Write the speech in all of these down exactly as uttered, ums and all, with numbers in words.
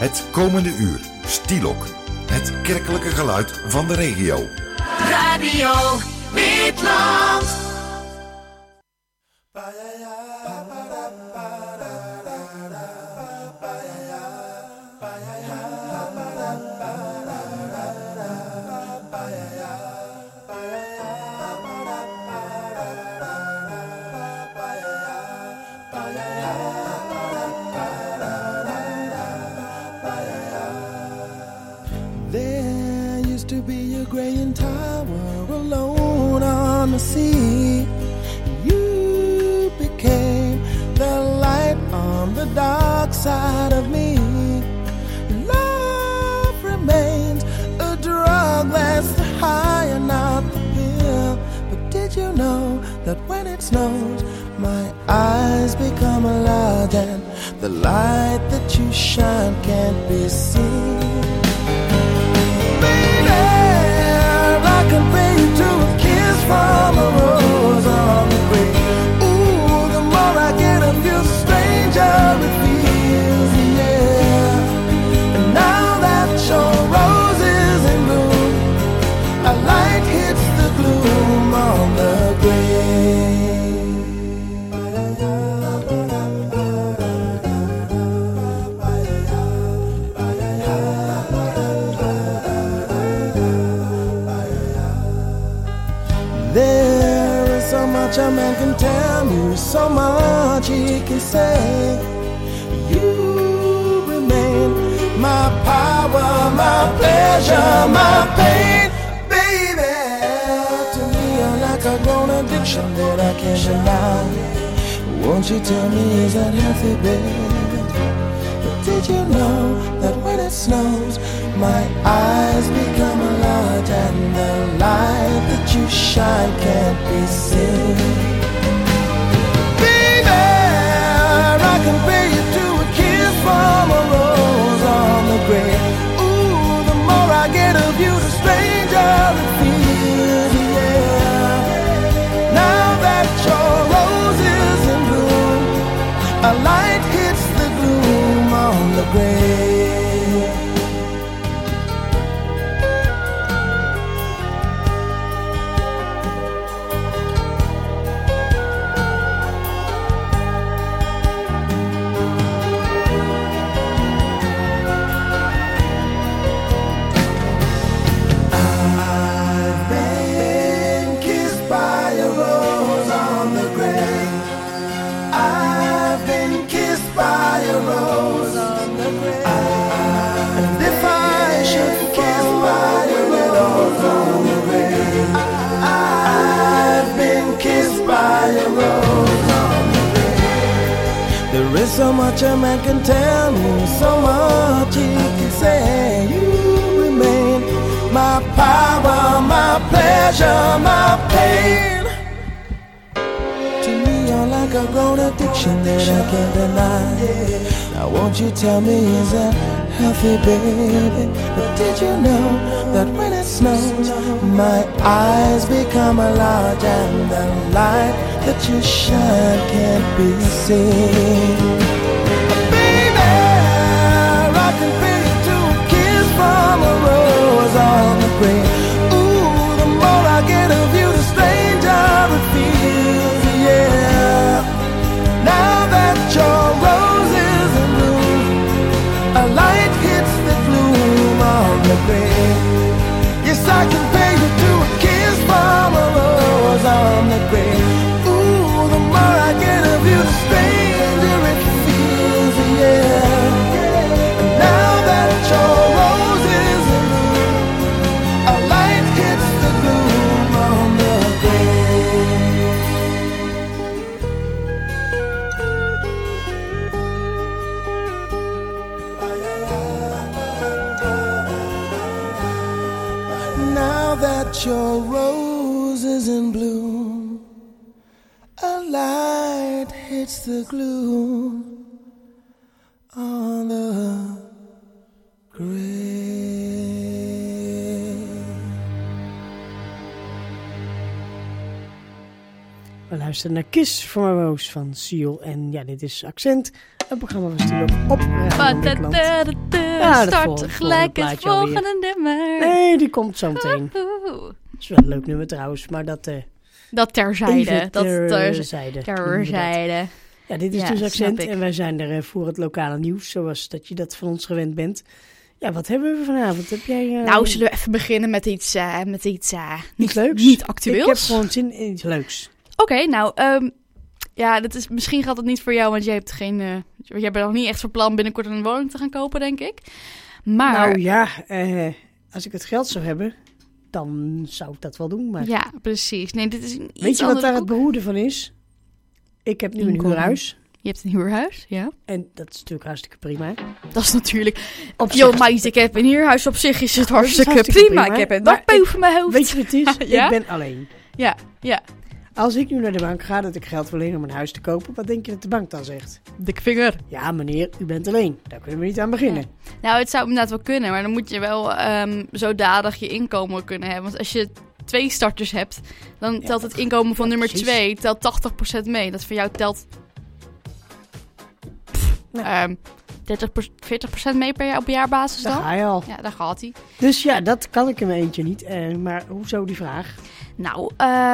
Het komende uur, Stielok. Het kerkelijke geluid van de regio. Radio Witland. Graying tower alone on the sea. You became the light on the dark side of me. Love remains a drug that's the high and not the pill. But did you know that when it snows, my eyes become large and the light that you shine can't be seen? I compare you to a kiss from a rose on the grave. Ooh, the more I get of you, the stranger it feels, yeah. And now that your rose is in bloom, a light hits the gloom on the grave. There is so much a man can tell you, so much he can say. You remain my power, my pleasure, my pain, baby. To me you're like a grown addiction that I can't deny. Won't you tell me, is that healthy, baby? But did you know that when it snows, my eyes become large and the light that you shine can't be seen? Baby, I compare you to a kiss from a rose on the grave. Ooh, the more I get of you, the stranger it feels, yeah. Now that your rose is in bloom, a light hits the gloom on the grave. There is so much a man can tell me, so much he can say. You remain my power, my pleasure, my pain. To me you're like a grown addiction that I can't deny. Now won't you tell me, is that healthy, baby? But did you know that when it snows, my eyes become large and the light that you shine can't be seen? Baby, I compare you to a kiss from a rose on the grave. Ooh, the more I get of you, the stranger it feels, yeah. Now that your rose is in bloom, a light hits the gloom on the grave. Yes, I compare you to a kiss from a rose on the grave. Ooh, the more I get of you, the stranger it feels, yeah. And now that your rose is in bloom, a light hits the gloom on the grave. Now that your rose is in bloom, a light hits the gloom on the grave. We luisteren naar Kiss from a Rose van Seal. En ja, dit is Accent, een programma van Stilo op Radio Nederland. Ja, Start gelijk het volgende nummer. Nee, die komt zo meteen. Dat is wel een leuk nummer trouwens, maar dat... Uh, dat terzijde. Dat terzijde. Terzijde. Ja, dit is ja, dus Accent en wij zijn er uh, voor het lokale nieuws, zoals dat je dat van ons gewend bent. Ja, wat hebben we vanavond? Heb jij, uh, nou, zullen we even beginnen met iets, uh, met iets uh, niet, leuks? Niet actueels? Ik heb gewoon zin in iets leuks. Oké, okay, nou, um, ja, dat is, misschien gaat het niet voor jou, want jij hebt geen, uh, jij bent nog niet echt van plan binnenkort een woning te gaan kopen, denk ik. Maar... Nou ja, uh, als ik het geld zou hebben, dan zou ik dat wel doen. Maar... Ja, precies. Nee, dit is een Weet je wat daar het behoede van is? Ik heb nu een huurhuis. Je hebt een huurhuis, ja. En dat is natuurlijk hartstikke prima. Dat is natuurlijk... Yo, meid, ik heb een huurhuis op zich, is het hartstikke, is hartstikke prima. prima. Ik heb een dak boven mijn hoofd. Weet je wat het is? Ja? Ik ben alleen. Ja, ja. Als ik nu naar de bank ga dat ik geld wil lenen om een huis te kopen, wat denk je dat de bank dan zegt? Dik vinger. Ja, meneer, u bent alleen. Daar kunnen we niet aan beginnen. Ja. Nou, het zou inderdaad wel kunnen, maar dan moet je wel um, zodanig je inkomen kunnen hebben. Want als je twee starters hebt, dan ja, telt het inkomen van ja, nummer precies. twee telt tachtig procent mee. Dat voor jou telt... Nou. Um, dertig, veertig procent mee per jaar op jaarbasis dan? Daar ga je al. Ja, daar gaat hij. Dus ja, dat kan ik in mijn eentje niet. Uh, maar hoezo die vraag? Nou,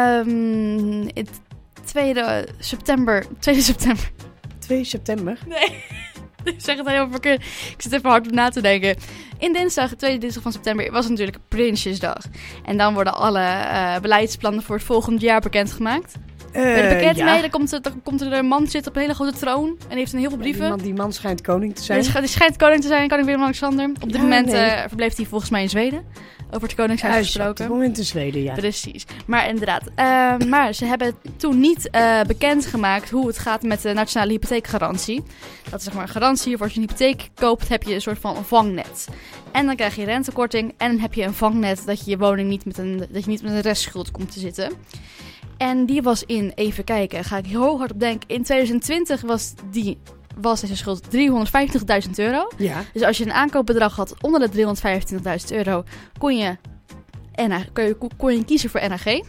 um, het tweede september... tweede september. tweede september? Nee, ik zeg het helemaal verkeerd. Ik zit even hard op na te denken. In dinsdag, de tweede dinsdag van september, was het natuurlijk Prinsjesdag. En dan worden alle uh, beleidsplannen voor het volgende jaar bekendgemaakt. Uh, Bij de pakket ja. mee, dan komt, er, dan komt er een man zitten op een hele grote troon en heeft een heel veel brieven. Ja, die, man, die man schijnt koning te zijn. Die, die schijnt koning te zijn, koning Willem-Alexander. Op dit ja, moment nee. uh, verbleef hij volgens mij in Zweden. Over het Koningshuis ja, gesproken. Op dit moment in Zweden, ja. Precies. Maar inderdaad. Uh, maar ze hebben toen niet uh, bekendgemaakt hoe het gaat met de nationale hypotheekgarantie. Dat is zeg maar een garantie. Voor als je een hypotheek koopt, heb je een soort van een vangnet. En dan krijg je rentekorting. En dan heb je een vangnet dat je je woning niet met een, dat je niet met een restschuld komt te zitten. En die was in, even kijken, ga ik heel hard op denken. In twintig twintig was die... was deze schuld driehonderdvijftigduizend euro. Ja. Dus als je een aankoopbedrag had onder de driehonderdvijfentwintigduizend euro, kon je, N H, kon, je, kon je kiezen voor N H G.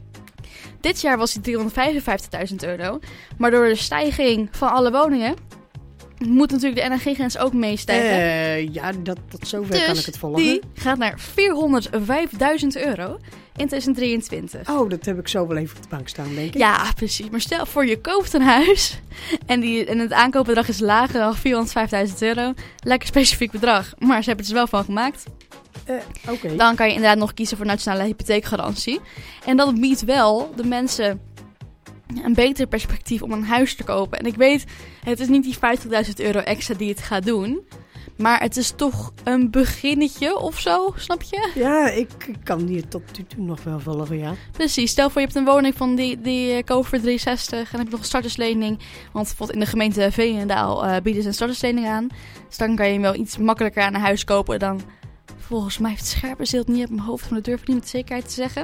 Dit jaar was die driehonderdvijfenvijftigduizend euro. Maar door de stijging van alle woningen moet natuurlijk de N H G-grens ook meestijgen. Uh, ja, dat, dat zover dus kan ik het volgen. Die gaat naar vierhonderdvijfduizend euro in twintig drieëntwintig. Oh, dat heb ik zo wel even op de bank staan, denk ik. Ja, precies. Maar stel voor je koopt een huis en, die, en het aankoopbedrag is lager dan vierhonderdvijfduizend euro. Lekker specifiek bedrag, maar ze hebben het er wel van gemaakt. Uh, okay. Dan kan je inderdaad nog kiezen voor nationale hypotheekgarantie. En dat biedt wel de mensen een beter perspectief om een huis te kopen. En ik weet, het is niet die vijftigduizend euro extra die het gaat doen. Maar het is toch een beginnetje of zo, snap je? Ja, ik kan hier tot nu toe nog wel volgen, ja. Precies, stel voor je hebt een woning van die, die uh, koop voor driehonderdzestig en dan heb je nog een starterslening. Want bijvoorbeeld in de gemeente Veenendaal uh, bieden ze een starterslening aan. Dus dan kan je wel iets makkelijker aan een huis kopen dan... Volgens mij heeft Scherpenzeel het niet op mijn hoofd, maar dat durf ik niet met zekerheid te zeggen.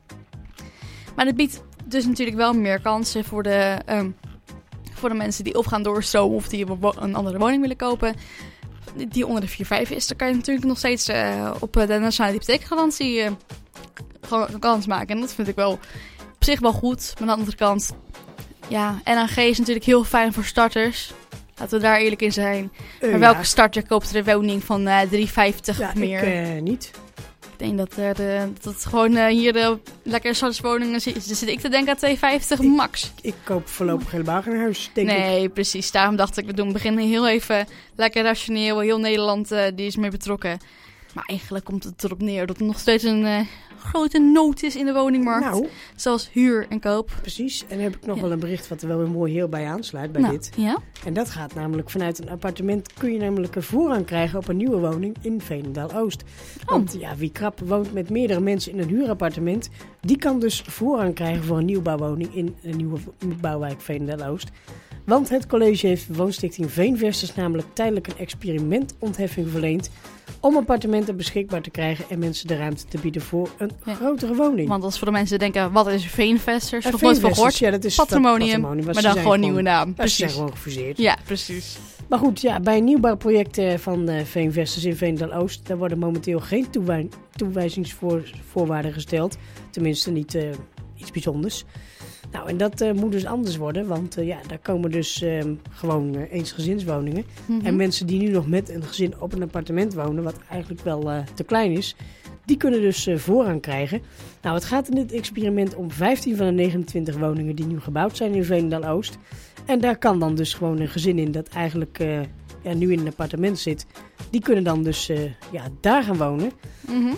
Maar het biedt dus natuurlijk wel meer kansen voor de, um, voor de mensen die of gaan doorstromen of die een andere woning willen kopen. Die onder de vier vijf is, dan kan je natuurlijk nog steeds uh, op de nationale hypotheekgarantie uh, gewoon een kans maken. En dat vind ik wel op zich wel goed. Maar aan de andere kant, ja, N H G is natuurlijk heel fijn voor starters. Laten we daar eerlijk in zijn. Uh, maar welke ja. starter koopt er een woning van uh, drie vijftig ja, of meer? Ik uh, niet. Ik denk dat, uh, de, dat het gewoon uh, hier de lekkere starterswoningen zit. Dus zit ik te denken aan twee vijftig ik, max. Ik koop voorlopig helemaal geen huis, denk nee, ik. Nee, precies. Daarom dacht ik, we doen beginnen heel even lekker rationeel. Heel Nederland uh, die is mee betrokken. Maar eigenlijk komt het erop neer dat er nog steeds een uh, grote nood is in de woningmarkt. Nou, zoals huur en koop. Precies. En dan heb ik nog ja. wel een bericht wat er wel weer mooi heel bij aansluit bij nou, dit. Ja? En dat gaat namelijk vanuit een appartement kun je namelijk een voorrang krijgen op een nieuwe woning in Veenendaal-Oost. Oh. Want ja, wie krap woont met meerdere mensen in een huurappartement, die kan dus voorrang krijgen voor een nieuwbouwwoning in een nieuwe bouwwijk Veenendaal-Oost. Want het college heeft de woonstichting Veenvesters namelijk tijdelijk een experimentontheffing verleend om appartementen beschikbaar te krijgen en mensen de ruimte te bieden voor een ja. grotere woning. Want als voor de mensen denken, wat is Veenvesters? Nog nooit van gehoord. Ja, dat is Patrimonium, maar dan gewoon, gewoon nieuwe naam. Precies. Ze zijn gewoon gefuseerd. Ja, precies. Maar goed, ja, bij een nieuwbouwproject uh, van uh, Veenvesters in Veenendaal-Oost, daar worden momenteel geen toewij- toewijzingsvoorwaarden gesteld. Tenminste niet uh, iets bijzonders. Nou, en dat uh, moet dus anders worden, want uh, ja, daar komen dus uh, gewoon uh, eensgezinswoningen. Mm-hmm. En mensen die nu nog met een gezin op een appartement wonen, wat eigenlijk wel uh, te klein is, die kunnen dus uh, voorrang krijgen. Nou, het gaat in dit experiment om vijftien van de negenentwintig woningen die nu gebouwd zijn in Veenendaal-Oost. En daar kan dan dus gewoon een gezin in dat eigenlijk uh, ja, nu in een appartement zit. Die kunnen dan dus uh, ja, daar gaan wonen. Mm-hmm.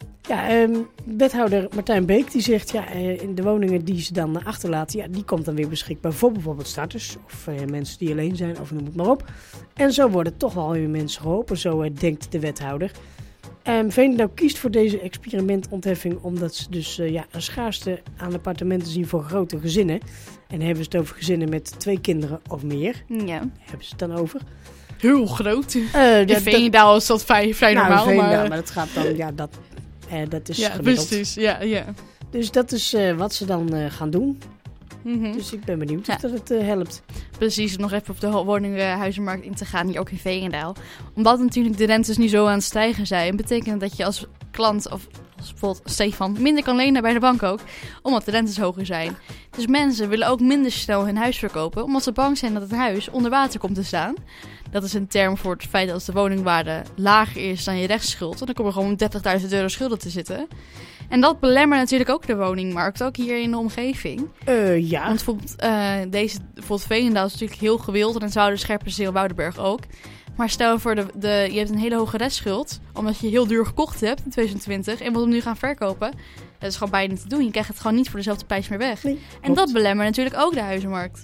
Ja, um, wethouder Martijn Beek die zegt, ja, uh, in de woningen die ze dan achterlaten, ja, die komt dan weer beschikbaar voor bijvoorbeeld starters of uh, mensen die alleen zijn of noem het maar op. En zo worden toch wel weer mensen geholpen, zo uh, denkt de wethouder. Um, Veenendaal kiest voor deze experimentontheffing omdat ze dus uh, ja, een schaarste aan appartementen zien voor grote gezinnen. En dan hebben ze het over gezinnen met twee kinderen of meer. Ja. Daar hebben ze het dan over. Heel groot. Uh, in Veenendaal is dat vrij, vrij nou, normaal. Veenendaal, maar... maar dat gaat dan, ja, dat, uh, dat is ja, gemiddeld. precies. Ja, ja. Dus dat is uh, wat ze dan uh, gaan doen. Mm-hmm. Dus ik ben benieuwd ja. of dat het uh, helpt. Precies, om nog even op de woninghuizenmarkt in te gaan, hier ook in Veenendaal. Omdat natuurlijk de rentes nu zo aan het stijgen zijn, betekent dat je als klant, of als bijvoorbeeld Stefan, minder kan lenen bij de bank ook, omdat de rentes hoger zijn. Dus mensen willen ook minder snel hun huis verkopen, omdat ze bang zijn dat het huis onder water komt te staan. Dat is een term voor het feit dat als de woningwaarde lager is dan je rechtsschuld, dan kom er gewoon dertigduizend euro schulden te zitten. En dat belemmert natuurlijk ook de woningmarkt, ook hier in de omgeving. Uh, ja. Want bijvoorbeeld, uh, deze, bijvoorbeeld Veenendaal is natuurlijk heel gewild en het Zouden, Scherpenzeel, Woudenberg ook. Maar stel voor, de, de, je hebt een hele hoge restschuld, omdat je heel duur gekocht hebt in twintig twintig en wilt hem nu gaan verkopen. Dat is gewoon bijna niet te doen. Je krijgt het gewoon niet voor dezelfde prijs meer weg. Nee, en dat belemmert natuurlijk ook de huizenmarkt.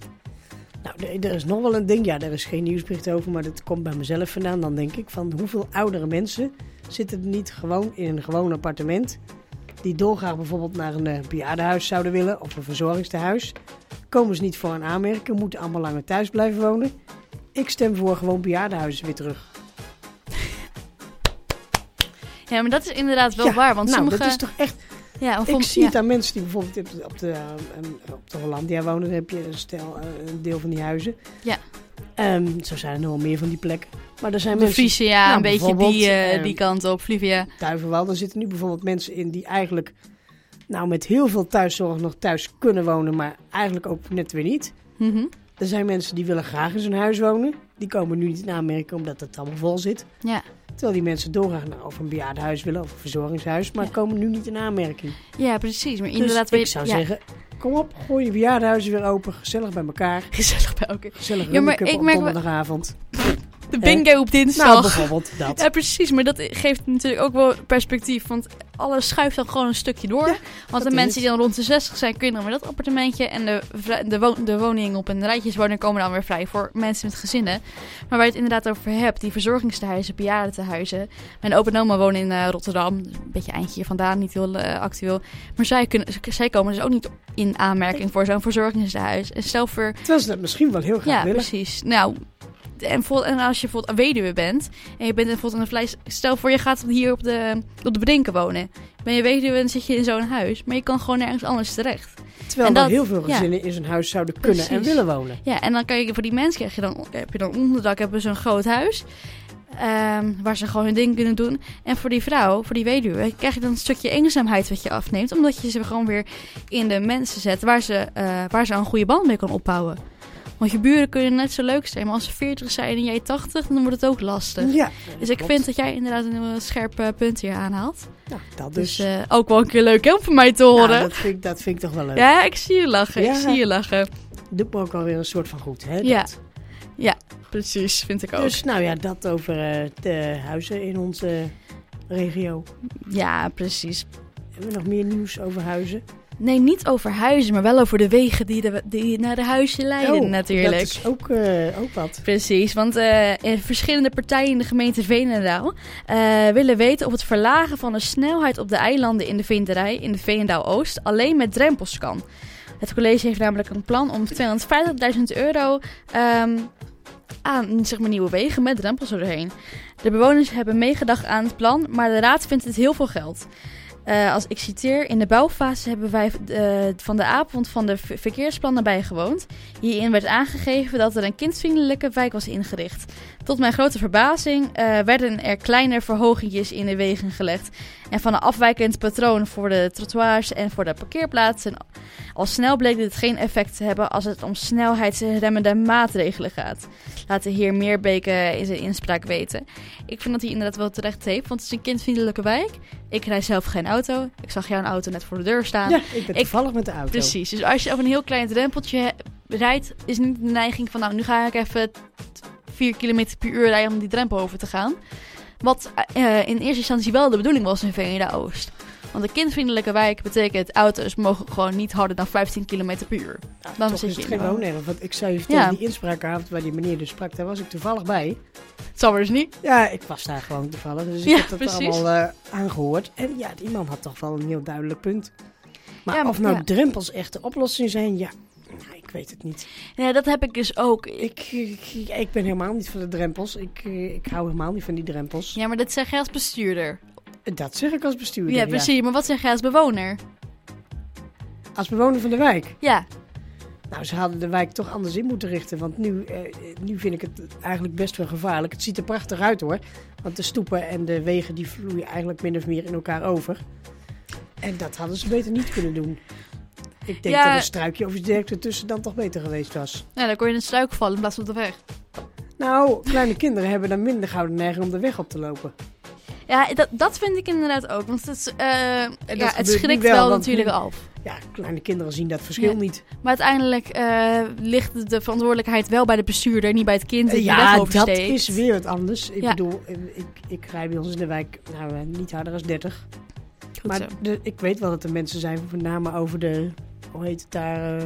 Nou, er is nog wel een ding. Ja, er is geen nieuwsbericht over, maar dat komt bij mezelf vandaan. Dan denk ik van hoeveel oudere mensen zitten er niet gewoon in een gewoon appartement, die dolgraag bijvoorbeeld naar een uh, bejaardenhuis zouden willen of een verzorgingstehuis. Komen ze niet voor een aanmerking, moeten allemaal langer thuis blijven wonen. Ik stem voor gewoon bejaardenhuizen weer terug. Ja, maar dat is inderdaad wel ja, waar. Want nou, sommige... dat is toch echt... Ja, ik vond... zie ja. het aan mensen die bijvoorbeeld op de, op de, uh, op de Hollandia wonen. Dan heb je een, stel, uh, een deel van die huizen. Ja. Um, zo zijn er nog wel meer van die plekken. Maar er zijn de mensen... Friese, ja, nou, een beetje die, uh, uh, die kant op. Flivia. Duivenwald. Er zitten nu bijvoorbeeld mensen in die eigenlijk... nou met heel veel thuiszorg nog thuis kunnen wonen, maar eigenlijk ook net weer niet. Mm-hmm. Er zijn mensen die willen graag in zo'n huis wonen. Die komen nu niet in aanmerking omdat het allemaal vol zit. Ja. Terwijl die mensen doorgaan naar of een bejaardenhuis willen of een verzorgingshuis, maar ja. komen nu niet in aanmerking. Ja, precies. Maar dus inderdaad, ik zou ja. zeggen, kom op, gooi je bejaardenhuizen weer open, gezellig bij elkaar. Gezellig bij elkaar. Gezellig ja, maar ik op merk donderdagavond. De bingo eh, op dinsdag. Nou, bijvoorbeeld dat. Ja, precies. Maar dat geeft natuurlijk ook wel perspectief. Want alles schuift dan gewoon een stukje door. Ja, want de mensen die dan rond de zestig zijn, kunnen dan weer dat appartementje. En de, de, wo- de woningen op een rijtjeswoning komen dan weer vrij voor mensen met gezinnen. Maar waar je het inderdaad over hebt, die verzorgingstehuizen, bejaardentehuizen. Mijn opa en oma wonen in uh, Rotterdam. Een beetje eindje hier vandaan, niet heel uh, actueel. Maar zij, kunnen, zij komen dus ook niet in aanmerking voor zo'n verzorgingstehuis. En stel voor... Terwijl ze dat misschien wel heel graag ja, willen. Ja, precies. Nou... En, en als je bijvoorbeeld een weduwe bent en je bent bijvoorbeeld een vlees... Stel voor je gaat hier op de, op de Brinken wonen. Ben je weduwe en zit je in zo'n huis. Maar je kan gewoon nergens anders terecht. Terwijl er heel veel gezinnen ja, in zo'n huis zouden kunnen precies. en willen wonen. Ja, en dan kan je voor die mensen krijg je dan, heb je dan onderdak, hebben ze een groot huis. Um, waar ze gewoon hun ding kunnen doen. En voor die vrouw, voor die weduwe, krijg je dan een stukje eenzaamheid wat je afneemt. Omdat je ze gewoon weer in de mensen zet waar ze, uh, waar ze een goede band mee kan opbouwen. Want je buren kunnen net zo leuk zijn. Maar als ze veertig zijn en jij tachtig, dan wordt het ook lastig. Ja, dus ik klopt. vind dat jij inderdaad een scherp uh, punt hier aanhaalt. Ja, dat dus. Dus uh, ook wel een keer leuk om voor mij te horen. Nou, dat, vind ik, dat vind ik toch wel leuk. Ja, ik zie je lachen. Ja. Ik zie je lachen. Doet me ook alweer een soort van goed, hè? Ja. Dat. Ja, precies. Vind ik ook. Dus nou ja, dat over uh, de huizen in onze regio. Ja, precies. Hebben we nog meer nieuws over huizen? Nee, niet over huizen, maar wel over de wegen die, de, die naar de huizen leiden oh, natuurlijk. Dat is ook, uh, ook wat. Precies, want uh, verschillende partijen in de gemeente Veenendaal uh, willen weten of het verlagen van de snelheid op de eilanden in de Veenderij in de Veenendaal-Oost alleen met drempels kan. Het college heeft namelijk een plan om tweehonderdvijftigduizend euro um, aan zeg maar, nieuwe wegen met drempels erheen. De bewoners hebben meegedacht aan het plan, maar de raad vindt het heel veel geld. Uh, als ik citeer, in de bouwfase hebben wij uh, van de avond van de v- verkeersplannen bijgewoond. Hierin werd aangegeven dat er een kindvriendelijke wijk was ingericht. Tot mijn grote verbazing uh, werden er kleine verhogingjes in de wegen gelegd. En van een afwijkend patroon voor de trottoirs en voor de parkeerplaatsen. Al snel bleek dit geen effect te hebben als het om snelheidsremmende maatregelen gaat. Laat de heer Meerbeke in zijn inspraak weten. Ik vind dat hij inderdaad wel terecht heeft, want het is een kindvriendelijke wijk. Ik rijd zelf geen auto. Ik zag jouw auto net voor de deur staan. Ja, ik ben toevallig ik, met de auto. Precies, dus als je over een heel klein drempeltje rijdt, is niet de neiging van, nou, nu ga ik even vier kilometer per uur rijden om die drempel over te gaan. Wat uh, in eerste instantie wel de bedoeling was in Veenendaal-Oost. Want een kindvriendelijke wijk betekent auto's mogen gewoon niet harder dan vijftien kilometer per uur. Ja, dan toch zit is je het in gewoon erg. Want ik zei je vertellen, ja. die inspraakavond waar die meneer dus sprak, daar was ik toevallig bij. Het zal maar eens niet. Ja, ik was daar gewoon toevallig. Dus ik ja, heb dat precies. allemaal uh, aangehoord. En ja, die man had toch wel een heel duidelijk punt. Maar ja, of nou ja. drempels echt de oplossing zijn, ja, nou, ik weet het niet. Ja, dat heb ik dus ook. Ik, ik, ik ben helemaal niet van de drempels. Ik, ik hou helemaal niet van die drempels. Ja, maar dat zeg jij als bestuurder. Dat zeg ik als bestuurder, Ja, precies. Ja. Maar wat zeg jij als bewoner? Als bewoner van de wijk? Ja. Nou, ze hadden de wijk toch anders in moeten richten. Want nu, eh, nu vind ik het eigenlijk best wel gevaarlijk. Het ziet er prachtig uit hoor. Want de stoepen en de wegen die vloeien eigenlijk min of meer in elkaar over. En dat hadden ze beter niet kunnen doen. Ik denk ja. dat een struikje of iets dergelijks ertussen dan toch beter geweest was. Ja, dan kon je in een struik vallen in plaats van op de weg. Nou, kleine kinderen hebben dan minder gouden neiging om de weg op te lopen. Ja, dat, dat vind ik inderdaad ook. Want het, uh, ja, het schrikt wel, wel want natuurlijk nu, af. Ja, kleine kinderen zien dat verschil ja. niet. Maar uiteindelijk uh, ligt de verantwoordelijkheid wel bij de bestuurder, niet bij het kind die uh, de weg Ja, oversteekt. dat is weer wat anders. Ik ja. bedoel, ik, ik rij bij ons in de wijk nou, niet harder dan dertig. Goed maar de, ik weet wel dat er mensen zijn, met name over de, hoe heet het daar, uh,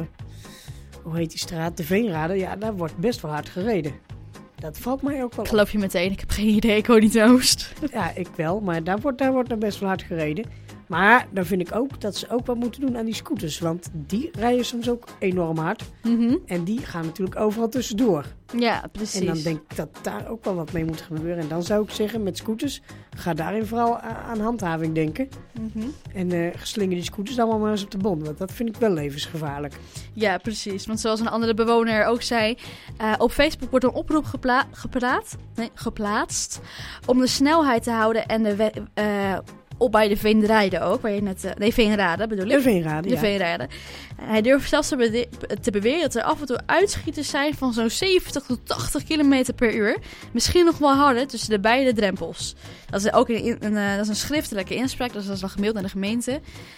hoe heet die straat, de Veenrade. Ja, daar wordt best wel hard gereden. Dat valt mij ook wel op. Geloof je meteen, ik heb geen idee, ik woon niet in Oost. Ja, ik wel, maar daar wordt, daar wordt dan best wel hard gereden. Maar dan vind ik ook dat ze ook wat moeten doen aan die scooters. Want die rijden soms ook enorm hard. Mm-hmm. En die gaan natuurlijk overal tussendoor. Ja, precies. En dan denk ik dat daar ook wel wat mee moet gebeuren. En dan zou ik zeggen, met scooters, ga daarin vooral aan handhaving denken. Mm-hmm. En uh, slinger die scooters allemaal maar eens op de bon. Want dat vind ik wel levensgevaarlijk. Ja, precies. Want zoals een andere bewoner ook zei, uh, op Facebook wordt een oproep gepla- gepraat, nee, geplaatst om de snelheid te houden en de... We- uh, op bij de Veenrade ook, waar je net... Uh, nee, Veenrade bedoel ik. De Veenrade, De ja. Veenrade. Hij durft zelfs te, be- te beweren dat er af en toe uitschieters zijn van zo'n zeventig tot tachtig kilometer per uur. Misschien nog wel harder tussen de beide drempels. Dat is ook een, een, uh, dat is een schriftelijke inspraak, dus dat is dan gemaild naar de gemeente.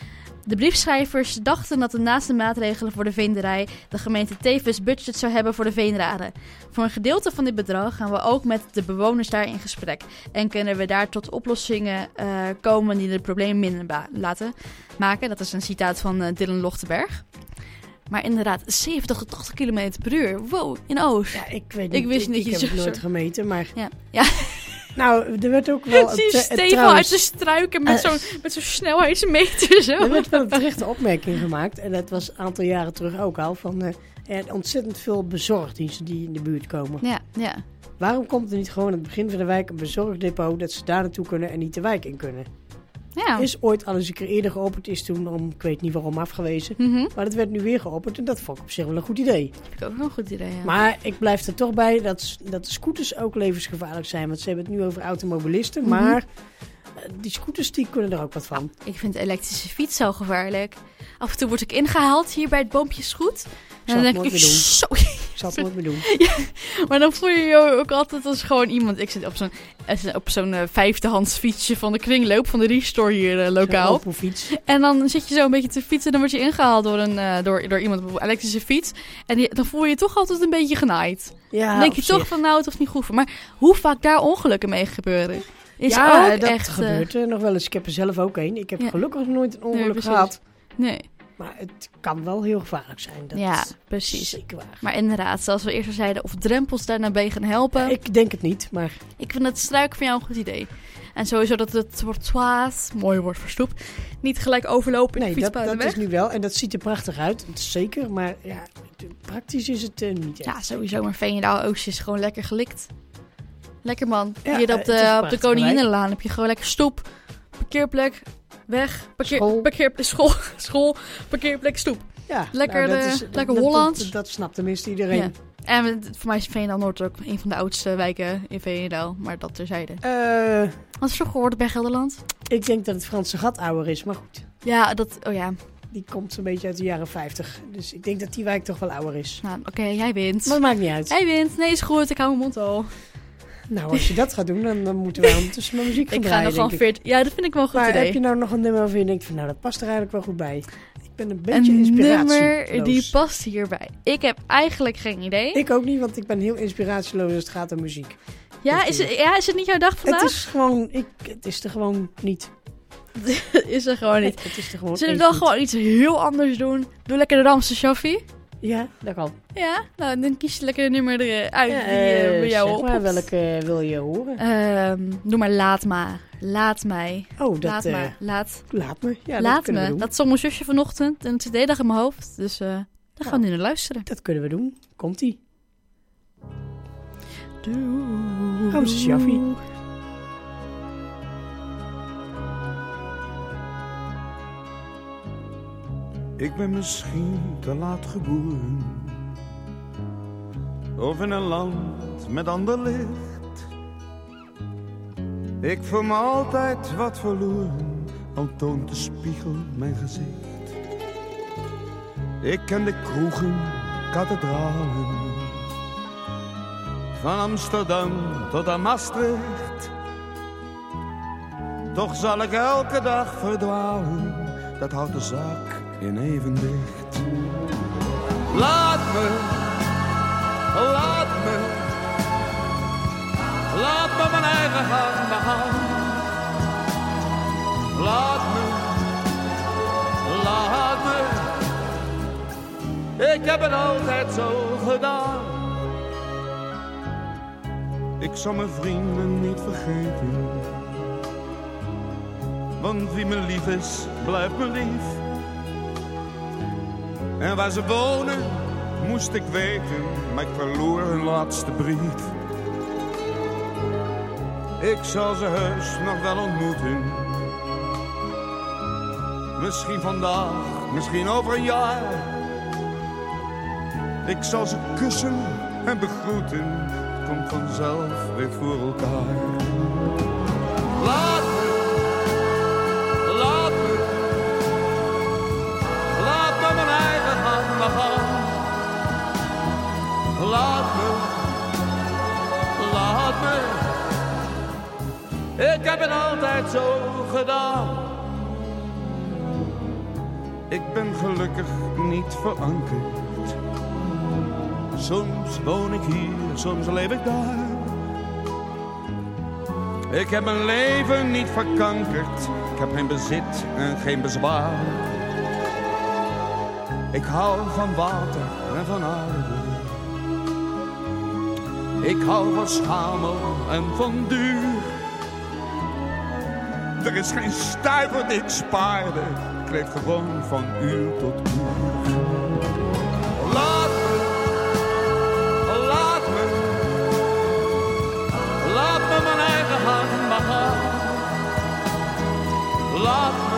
De briefschrijvers dachten dat de naast de maatregelen voor de veenderij de gemeente tevens budget zou hebben voor de Veenrade. Voor een gedeelte van dit bedrag gaan we ook met de bewoners daar in gesprek. En kunnen we daar tot oplossingen uh, komen die de problemen minder ba- laten maken. Dat is een citaat van uh, Dylan Lochtenberg. Maar inderdaad, zeventig tot tachtig kilometer per uur. Wow, in Oost. Ja, ik weet niet. Ik wist niet ik, ik dat heb je het zo- nooit gemeten, maar... Ja, ja. Nou, er werd ook wel... Zie je te- Steven trouwens, uit de struiken met zo'n, met zo'n snelheidsmeter zo. Er werd wel een terechte opmerking gemaakt. En dat was een aantal jaren terug ook al. Van, uh, er zijn ontzettend veel bezorgdiensten die in de buurt komen. Ja, ja. Waarom komt er niet gewoon aan het begin van de wijk een bezorgdepot... dat ze daar naartoe kunnen en niet de wijk in kunnen? Ja. Is ooit al eens een keer eerder geopend. Is toen om, ik weet niet waarom, afgewezen. Mm-hmm. Maar het werd nu weer geopend. En dat vond ik op zich wel een goed idee. Vind ik ook wel een goed idee, ja. Maar ik blijf er toch bij dat, dat de scooters ook levensgevaarlijk zijn. Want ze hebben het nu over automobilisten. Mm-hmm. Maar uh, die scooters die kunnen er ook wat van. Ik vind de elektrische fiets zo gevaarlijk. Af en toe word ik ingehaald hier bij het boompjesgoed. zal En dan het denk ik, nooit meer doen. zo. Ik zal het nooit meer doen. Maar dan voel je je ook altijd als gewoon iemand. Ik zit op zo'n, op zo'n uh, vijfdehands fietsje van de kringloop van de Restore hier uh, lokaal. Zo'n fiets. En dan zit je zo een beetje te fietsen en dan word je ingehaald door, een, uh, door, door iemand op een elektrische fiets. En die, dan voel je je toch altijd een beetje genaaid. Ja, Dan denk je op toch zich. van nou, het hoeft niet goed voor. Maar hoe vaak daar ongelukken mee gebeuren? Is ja, ook dat echt, uh, gebeurt uh, nog wel eens. Ik heb er zelf ook een. Ik heb Ja. gelukkig nog nooit een ongeluk precies. gehad. Nee. Maar het kan wel heel gevaarlijk zijn. Dat Ja, is precies. zeker waar. Maar inderdaad, zoals we eerst al zeiden, of drempels daar naar bij gaan helpen. Ik denk het niet, maar Ik vind het struiken van jou een goed idee. En sowieso dat het trottoirs, mooi woord voor stoep, niet gelijk overlopen in nee, de dat, fietspadenweg. dat is nu wel. En dat ziet er prachtig uit. Dat is zeker. Maar ja, praktisch is het uh, niet echt. Ja, sowieso, maar Veenendaal Oost is gewoon lekker gelikt. Lekker man. Ja, Hier eh, op het is de, een op de prachtige Koninginnenlaan heb je gewoon lekker stoep, parkeerplek, weg, parkeer, School. parkeerplek, school, school, parkeerplek, stoep. Ja, Lekker, nou, dat eh, is, lekker dat, Hollands. Dat, dat, dat snapt tenminste iedereen. Ja. En het- voor mij is Veenendaal Noord ook een van de oudste wijken in Veenendaal. Maar dat terzijde. Uh, Wat is vroeger hoorde bij Gelderland? ik denk dat het Franse gat ouder is, maar goed. Ja, dat... Oh ja. Die komt een beetje uit de jaren vijftig. Dus ik denk dat die wijk toch wel ouder is. Nou, oké, okay, jij wint. Maar dat maakt niet uit. Jij wint. Nee, is goed. Ik hou mijn mond al. Nou, als je dat gaat doen, dan, dan moeten wij ondertussen maar muziek gaan ik draaien, ga nog gewoon denk veertien... Ja, dat vind ik wel een goed maar idee. heb je nou nog een nummer waarvan je denkt van, nou, dat past er eigenlijk wel goed bij? Ik ben een beetje een inspiratieloos. nummer die past hierbij. Ik heb eigenlijk geen idee. Ik ook niet, want ik ben heel inspiratieloos als het gaat om muziek. Ja, is het, ja, is het niet jouw dag vandaag? Het is gewoon, ik, het is er gewoon niet. is er gewoon niet. Nee, het is er gewoon Zullen we echt dan gewoon iets heel anders doen? Doe lekker de Ramse Shaffie. Ja, dat kan. Ja, nou dan kies je lekker een nummer eruit Ja, die uh, bij jou zeg opkomt. maar, welke wil je horen? Um, doe maar Laat Maar. Laat mij. Oh, dat... Laat uh, maar. Laat. Laat me. Ja, Laat dat kunnen me. we doen. Dat zong mijn zusje vanochtend en het idee dag in mijn hoofd. Dus uh, daar gaan we nu naar luisteren. Dat kunnen we doen. Komt-ie. Ramse Shaffie. Ik ben misschien te laat geboren, of in een land met ander licht. Ik voel me altijd wat verloren, al toont de spiegel mijn gezicht. Ik ken de kroegen, kathedralen, van Amsterdam tot aan Maastricht. Toch zal ik elke dag verdwalen, dat houdt de zaak in evenwicht. Laat me, laat me, laat me mijn eigen gang begaan. Laat me, laat me, ik heb het altijd zo gedaan. Ik zal mijn vrienden niet vergeten, want wie me lief is, blijft me lief. En waar ze wonen, moest ik weten, maar ik verloor hun laatste brief. Ik zal ze heus nog wel ontmoeten. Misschien vandaag, misschien over een jaar. Ik zal ze kussen en begroeten, het komt vanzelf weer voor elkaar. Laat me, laat me, laat me mijn eigen gang maar gaan. Laat me, laat me, ik heb het altijd zo gedaan. Ik ben gelukkig niet verankerd. Soms woon ik hier, soms leef ik daar. Ik heb mijn leven niet verkankerd. Ik heb geen bezit en geen bezwaar. Ik hou van water en van aarde. Ik hou van schamel en van duur. Er is geen stuiver die ik spaarde. Ik leef gewoon van uur tot uur. Laat me, laat me, laat me mijn eigen gang maar gaan. Laat me,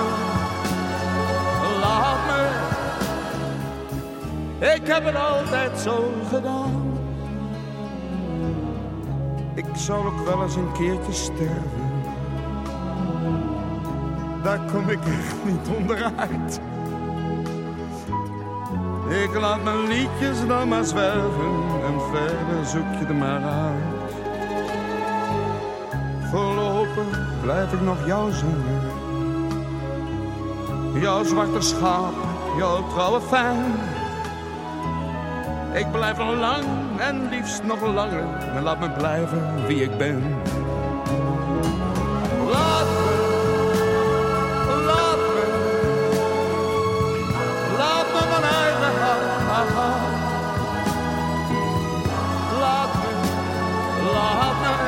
laat me, ik heb het altijd zo gedaan. Ik zal ook wel eens een keertje sterven. Daar kom ik echt niet onderuit. Ik laat mijn liedjes dan maar zwerven en verder zoek je er maar uit. Voorlopig blijf ik nog jou zingen. Jouw zwarte schaap, jouw trouwe fan. Ik blijf nog lang en liefst nog langer. En laat me blijven wie ik ben. Laat me, laat me, laat me mijn eigen gang gaan. Laat me, laat me,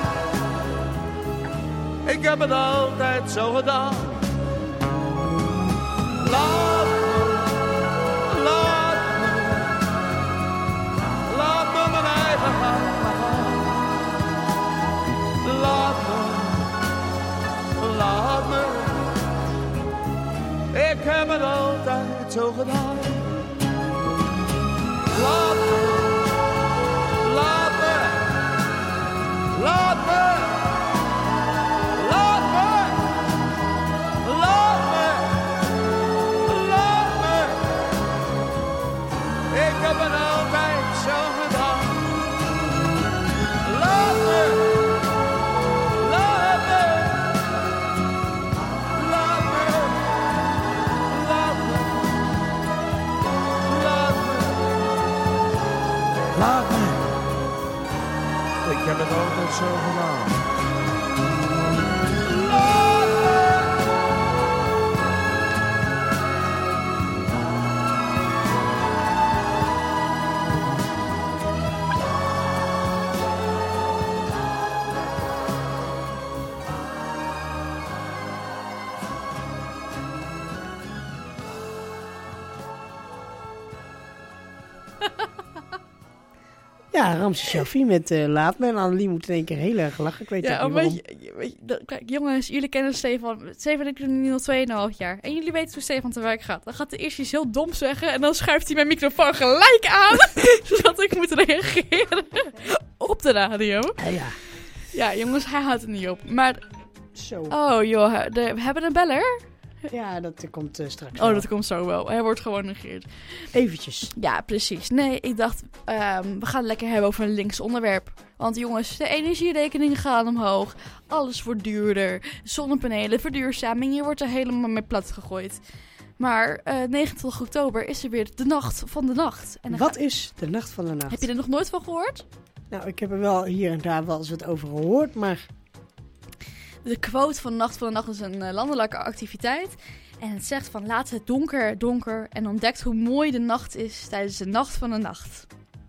ik heb het altijd zo gedaan. Laat me, laat me, laat me mijn eigen gang gaan. Laat me, laat me, ik heb het altijd zo gedaan. Laat me, zo gedaan. Ja, Ramses Shaffi met uh, Laat Me. En Annelie moet in één keer heel erg lachen. Ik weet Ja, ook niet waarom. weet je, weet je, dat- kijk, jongens, jullie kennen Stefan. Stefan en ik doen nu al tweeënhalf jaar. En jullie weten hoe Stefan te werk gaat. Dan gaat hij eerst iets heel doms zeggen. En dan schuift hij mijn microfoon gelijk aan. Zodat ik moet reageren op de radio. Ja, ja. Ja, jongens, hij houdt het niet op. Maar, Zo. oh joh, de- we hebben een beller. Ja, dat uh, komt uh, straks Oh, wel. dat komt zo wel. Hij wordt gewoon negeerd. Eventjes. Ja, precies. Nee, ik dacht, ehm, we gaan het lekker hebben over een links onderwerp. Want jongens, de energierekeningen gaan omhoog. Alles wordt duurder. Zonnepanelen, verduurzaming, je wordt er helemaal mee plat gegooid. Maar uh, negenentwintig oktober is er weer de nacht van de nacht. En dan Wat ga- is de nacht van de nacht? Heb je er nog nooit van gehoord? Nou, ik heb er wel hier en daar wel eens wat over gehoord, maar... De quote van de nacht van de nacht is een uh, landelijke activiteit. En het zegt van laat het donker, donker en ontdekt hoe mooi de nacht is tijdens de nacht van de nacht.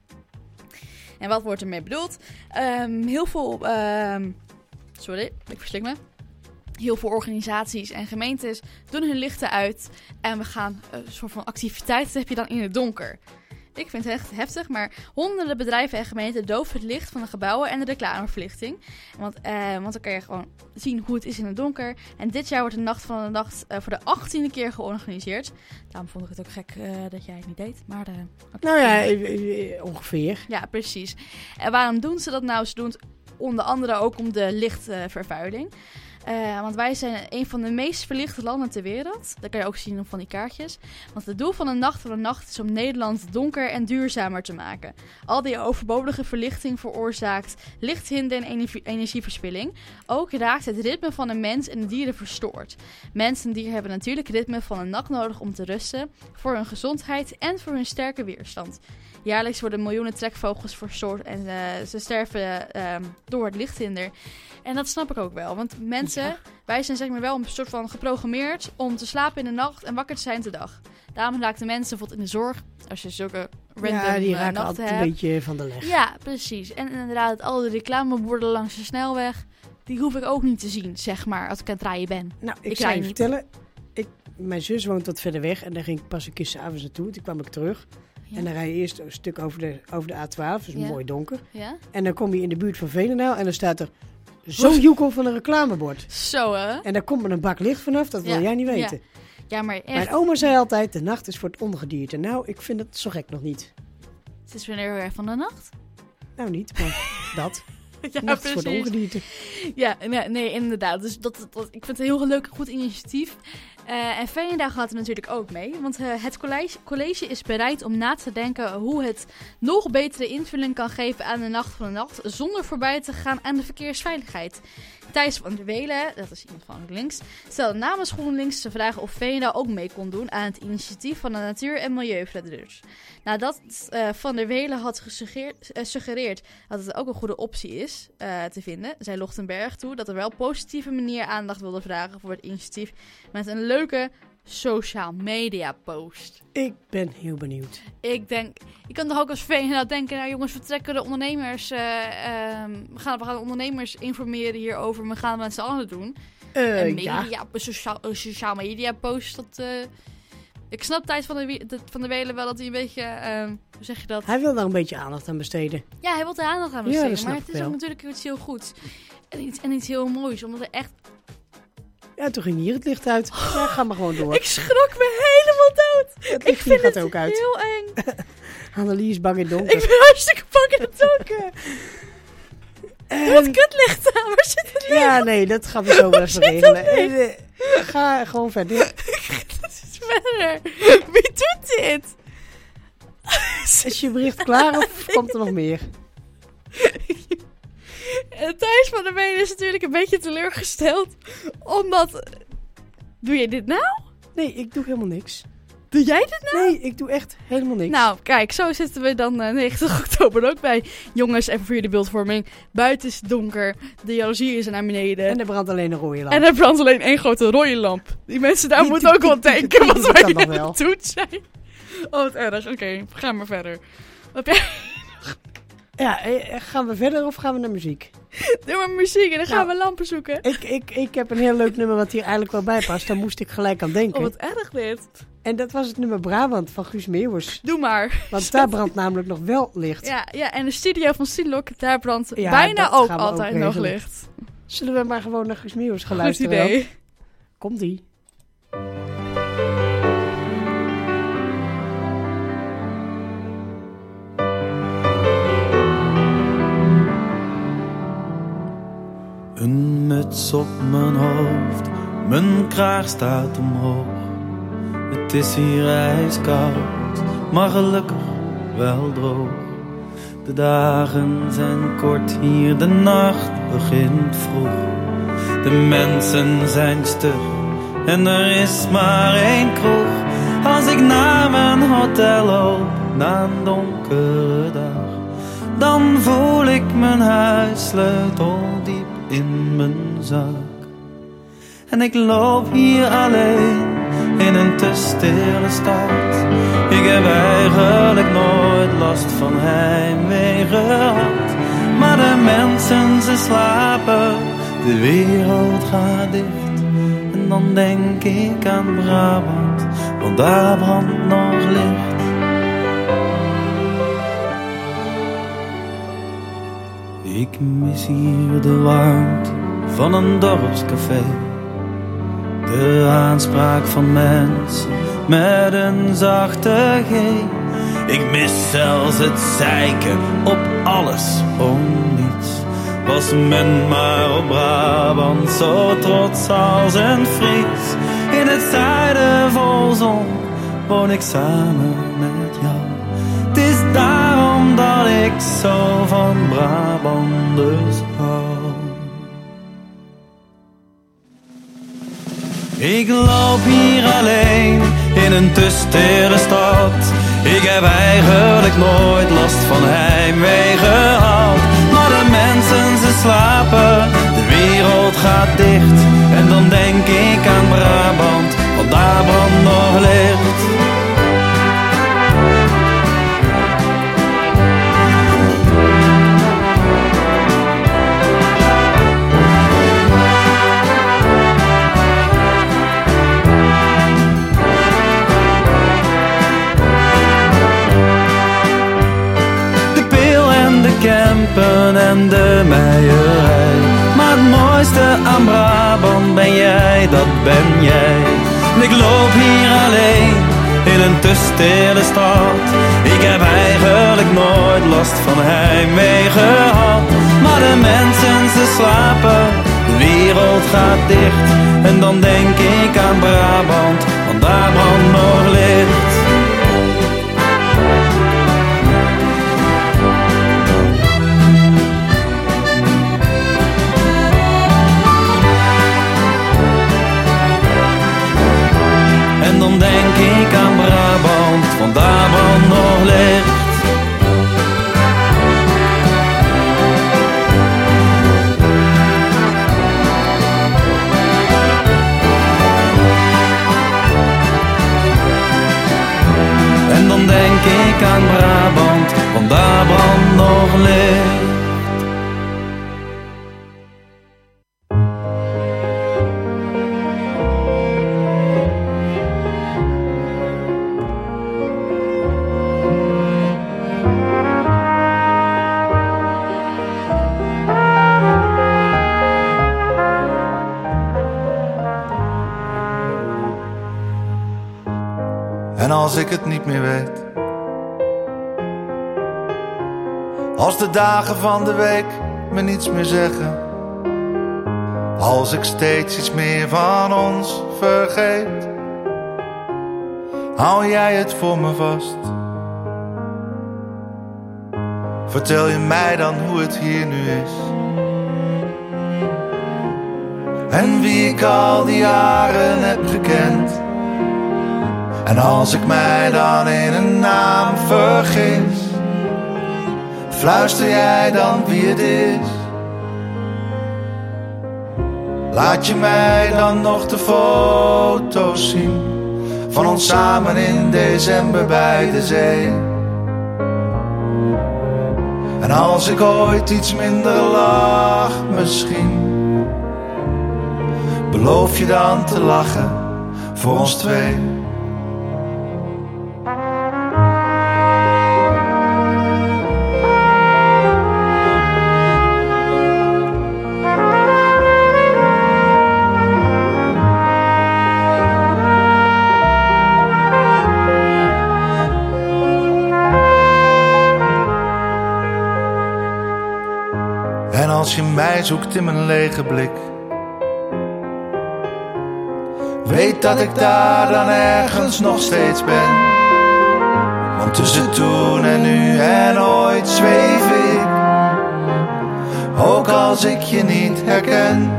En wat wordt ermee bedoeld? Um, heel veel, um, sorry, ik verslik me. Heel veel organisaties en gemeentes doen hun lichten uit. En we gaan uh, een soort van activiteiten heb je dan in het donker. Ik vind het echt heftig, maar honderden bedrijven en gemeenten doven het licht van de gebouwen en de reclameverlichting. Want, uh, want dan kan je gewoon zien hoe het is in het donker. En dit jaar wordt de Nacht van de Nacht uh, voor de achttiende keer georganiseerd. Daarom vond ik het ook gek uh, dat jij het niet deed. Maar, uh, Nou ja, e- e- ongeveer. Ja, precies. En waarom doen ze dat nou? Ze doen het onder andere ook om de lichtvervuiling. Uh, want wij zijn een van de meest verlichte landen ter wereld. Dat kan je ook zien op van die kaartjes. Want het doel van de Nacht van de Nacht is om Nederland donker en duurzamer te maken. Al die overbodige verlichting veroorzaakt lichthinder en energie- energieverspilling. Ook raakt het ritme van de mens en de dieren verstoord. Mensen en dieren hebben natuurlijk het ritme van de nacht nodig om te rusten, voor hun gezondheid en voor hun sterke weerstand. Jaarlijks worden miljoenen trekvogels verstoord en uh, ze sterven uh, door het lichthinder. En dat snap ik ook wel, want mensen, ja. wij zijn zeg maar wel een soort van geprogrammeerd om te slapen in de nacht en wakker te zijn de dag. Daarom raken mensen bijvoorbeeld in de zorg, als je zulke random Ja, die uh, raken nachten altijd hebt. een beetje van de leg. Ja, precies. En inderdaad, al die reclameborden langs de snelweg, die hoef ik ook niet te zien, zeg maar, als ik aan het rijden ben. Nou, ik, Ik zou rij je niet. vertellen, ik, mijn zus woont wat verder weg en daar ging ik pas een keer 's avonds naartoe. Toen kwam ik terug Ja. en dan rij je eerst een stuk over de, over de A twaalf, dus Ja. mooi donker. Ja? En dan kom je in de buurt van Veenendaal en dan staat er zo'n joekel van een reclamebord. Zo, hè? En daar komt er een bak licht vanaf, dat wil Ja, jij niet weten. Ja, maar echt, Mijn oma zei altijd, de nacht is voor het ongedierte. Nou, ik vind het zo gek nog niet. het is wanneer weer van de nacht. Nou niet, maar dat. Ja, Nacht is voor het ongedierte. Ja, nee, nee, inderdaad. Dus dat, dat, ik vind het een heel leuk, goed initiatief. Uh, en Veenendaal gaat er natuurlijk ook mee. Want uh, het college, college is bereid om na te denken hoe het nog betere invulling kan geven aan de Nacht van de Nacht, zonder voorbij te gaan aan de verkeersveiligheid. Thijs van der Welen, dat is iemand van GroenLinks, stelde namens GroenLinks te vragen of Veenendaal ook mee kon doen aan het initiatief van de natuur- en milieuvreders. Nadat uh, Van der Welen had gesuggereerd uh, dat het ook een goede optie is uh, te vinden, zei Lochtenberg toe dat er wel op positieve manier aandacht wilde vragen voor het initiatief met een leuke social media post. Ik ben heel benieuwd. Ik denk, je kan toch ook als Veenendaal denken, nou jongens, we trekken de ondernemers, uh, um, we, gaan, we gaan de ondernemers informeren hierover, we gaan het met z'n allen doen. Uh, en media, ja. een sociaal, een sociaal media post, dat... Uh, ik snap Thijs van de, de, van de Welen wel dat hij een beetje, uh, hoe zeg je dat? Hij wil daar een beetje aandacht aan besteden. Ja, hij wil er aandacht aan Ja, besteden, dat snap maar ik het is wel. ook natuurlijk iets heel goeds. En iets, en iets heel moois, omdat er echt... Ja, toen ging hier het licht uit. Ja, ga maar gewoon door. Ik schrok me helemaal dood. Het Ik licht hier vind gaat het ook uit. heel eng. Annelie is bang in het donker. Ik ben hartstikke bang in het donker. En- Wat kutlicht aan, waar zit het licht? Ja, nee, dat gaan we zo wel even zit dat regelen. licht? Eh, eh, Ga gewoon verder. Dat is verder. Wie doet dit? Is je bericht klaar of komt er nog meer? En Thijs van der Welen is natuurlijk een beetje teleurgesteld. Omdat... Doe je dit nou? Nee, ik doe helemaal niks. Doe jij dit nou? Nee, ik doe echt helemaal niks. Nou, kijk, zo zitten we dan uh, negentig oktober ook bij. Jongens, even voor jullie beeldvorming. Buiten is het donker, de jaloezie is naar beneden. En er brandt alleen een rode lamp. En er brandt alleen één grote rode lamp. Die mensen daar Die- moeten die- ook wel die- die- denken die- wat die wij kan nog hier wel. aan het doen zijn. Oh, wat erg. Oké, okay, ga maar verder. Wat heb jij? Ja, eh, gaan we verder of gaan we naar muziek? Doe maar muziek en dan gaan Nou, we lampen zoeken. Ik, ik, ik heb een heel leuk nummer wat hier eigenlijk wel bij past. Daar moest ik gelijk aan denken. Oh, wat erg dit. En dat was het nummer Brabant van Guus Meeuwers. Doe maar. Want daar brandt namelijk nog wel licht. Ja, ja, en de studio van Stilok, daar brandt Ja, bijna dat ook gaan we altijd ook nog regelen. licht. Zullen we maar gewoon naar Guus Meeuwers gaan Goed luisteren? idee. Komt-ie. Een muts op mijn hoofd, mijn kraag staat omhoog. Het is hier ijskoud, maar gelukkig wel droog. De dagen zijn kort hier, de nacht begint vroeg. De mensen zijn stug en er is maar één kroeg. Als ik naar mijn hotel loop, na een donkere dag, dan voel ik mijn huissleutel diep in mijn zak. En ik loop hier alleen in een te stille stad. Ik heb eigenlijk nooit last van heimwee gehad. Maar de mensen ze slapen, de wereld gaat dicht. En dan denk ik aan Brabant, want daar brandt nog licht. Ik mis hier de warmte van een dorpscafé. De aanspraak van mensen met een zachte G. Ik mis zelfs het zeiken op alles om niets. Was men maar op Brabant zo trots als een Fries. In het zuiden vol zon woon ik samen met jou. Het is daarom dat ik zo van Brabanders hou. Ik loop hier alleen in een te stille stad. Ik heb eigenlijk nooit last van heimwee gehad. Maar de mensen ze slapen, de wereld gaat dicht. En dan denk ik aan Brabant, want daar brandt nog licht. Kempen en de meierij. Maar het mooiste aan Brabant ben jij, dat ben jij. Ik loop hier alleen in een te stille stad. Ik heb eigenlijk nooit last van heimwee gehad. Maar de mensen ze slapen, de wereld gaat dicht. En dan denk ik aan Brabant, want daar brandt nog licht. En dan denk ik aan Brabant, want daar brandt nog licht. En dan denk ik aan Brabant, want daar brandt nog licht. En als ik het niet meer weet, als de dagen van de week me niets meer zeggen, als ik steeds iets meer van ons vergeet, hou jij het voor me vast. Vertel je mij dan hoe het hier nu is, en wie ik al die jaren heb gekend. En als ik mij dan in een naam vergis, fluister jij dan wie het is? Laat je mij dan nog de foto's zien van ons samen in december bij de zee? En als ik ooit iets minder lach misschien, beloof je dan te lachen voor ons twee? En als je mij zoekt in mijn lege blik, weet dat ik daar dan ergens nog steeds ben. Want tussen toen en nu en ooit zweef ik, ook als ik je niet herken.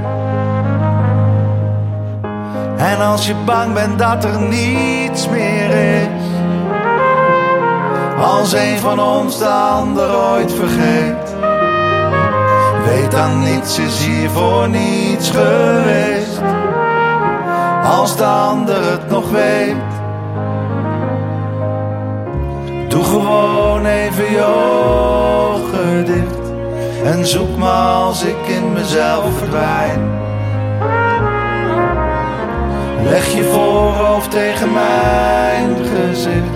En als je bang bent dat er niets meer is, als een van ons de ander ooit vergeet, weet dan niets is hier voor niets geweest, als de ander het nog weet. Doe gewoon even je ogen dicht en zoek me als ik in mezelf verdwijn. Leg je voorhoofd tegen mijn gezicht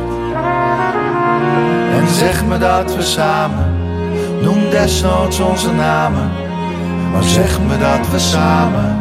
en zeg me dat we samen, noem desnoods onze namen, maar zeg me dat we samen.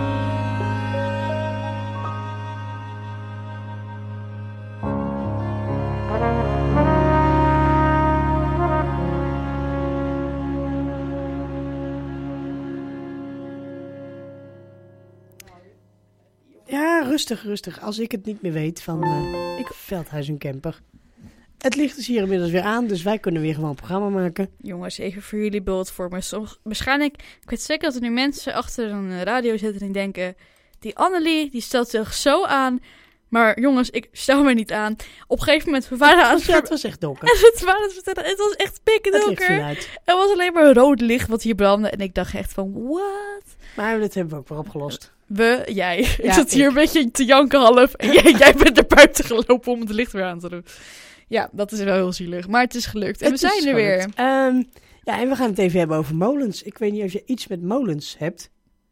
Ja, rustig, rustig. Als ik het niet meer weet van uh, ik Veldhuis en Kemper. Het licht is hier inmiddels weer aan, dus wij kunnen weer gewoon een programma maken. Jongens, even voor jullie beeld voor me. Soms, waarschijnlijk, ik weet zeker dat er nu mensen achter een radio zitten en denken, die Annelie, die stelt zich zo aan. Maar jongens, ik stel me niet aan. Op een gegeven moment, we waren aan het... Ja, het was echt donker. Het, waren het, het was echt pikdonker. Er was alleen maar rood licht wat hier brandde. En ik dacht echt van, what? Maar dat hebben we ook weer opgelost. We, jij. Ja, ik zat hier ik. een beetje te janken half. En jij, jij bent er buiten gelopen om het licht weer aan te doen. Ja, dat is wel heel zielig. Maar het is gelukt. En Het we zijn is er weer. Um, ja, en we gaan het even hebben over molens. Ik weet niet of je iets met molens hebt.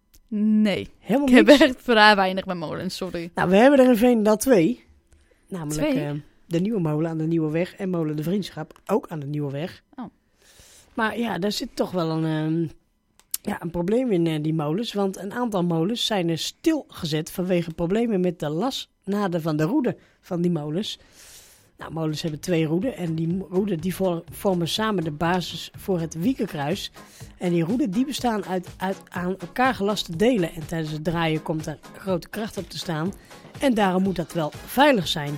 Nee. Helemaal ik niks. heb echt vrij weinig met molens, sorry. Nou, we hebben er in Veenendaal twee. Namelijk Twee? Uh, de Nieuwe Molen aan de Nieuwe Weg en Molen de Vriendschap ook aan de Nieuwe Weg. Oh. Maar ja, daar zit toch wel een, um, ja, een probleem in uh, die molens. Want een aantal molens zijn er stilgezet vanwege problemen met de lasnaden van de roede van die molens. Nou, molens hebben twee roeden en die roeden die vormen samen de basis voor het Wiekenkruis. En die roeden die bestaan uit, uit aan elkaar gelaste delen. En tijdens het draaien komt er grote kracht op te staan. En daarom moet dat wel veilig zijn.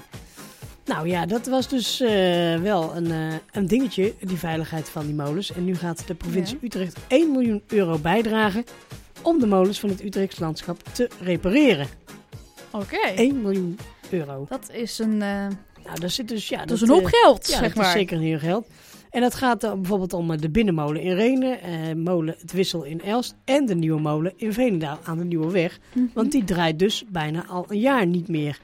Nou ja, dat was dus uh, wel een, uh, een dingetje, die veiligheid van die molens. En nu gaat de provincie ja. Utrecht één miljoen euro bijdragen om de molens van het Utrechtse landschap te repareren. Oké. Okay. één miljoen euro. Dat is een... Uh... Nou, dat zit dus, ja, dat, dat is een hoop geld, ja, zeg dat maar. is zeker een heel geld. En dat gaat uh, bijvoorbeeld om uh, de binnenmolen in Rhenen, uh, molen Het Wissel in Elst en de nieuwe molen in Veenendaal aan de Nieuwe Weg. Mm-hmm. Want die draait dus bijna al een jaar niet meer.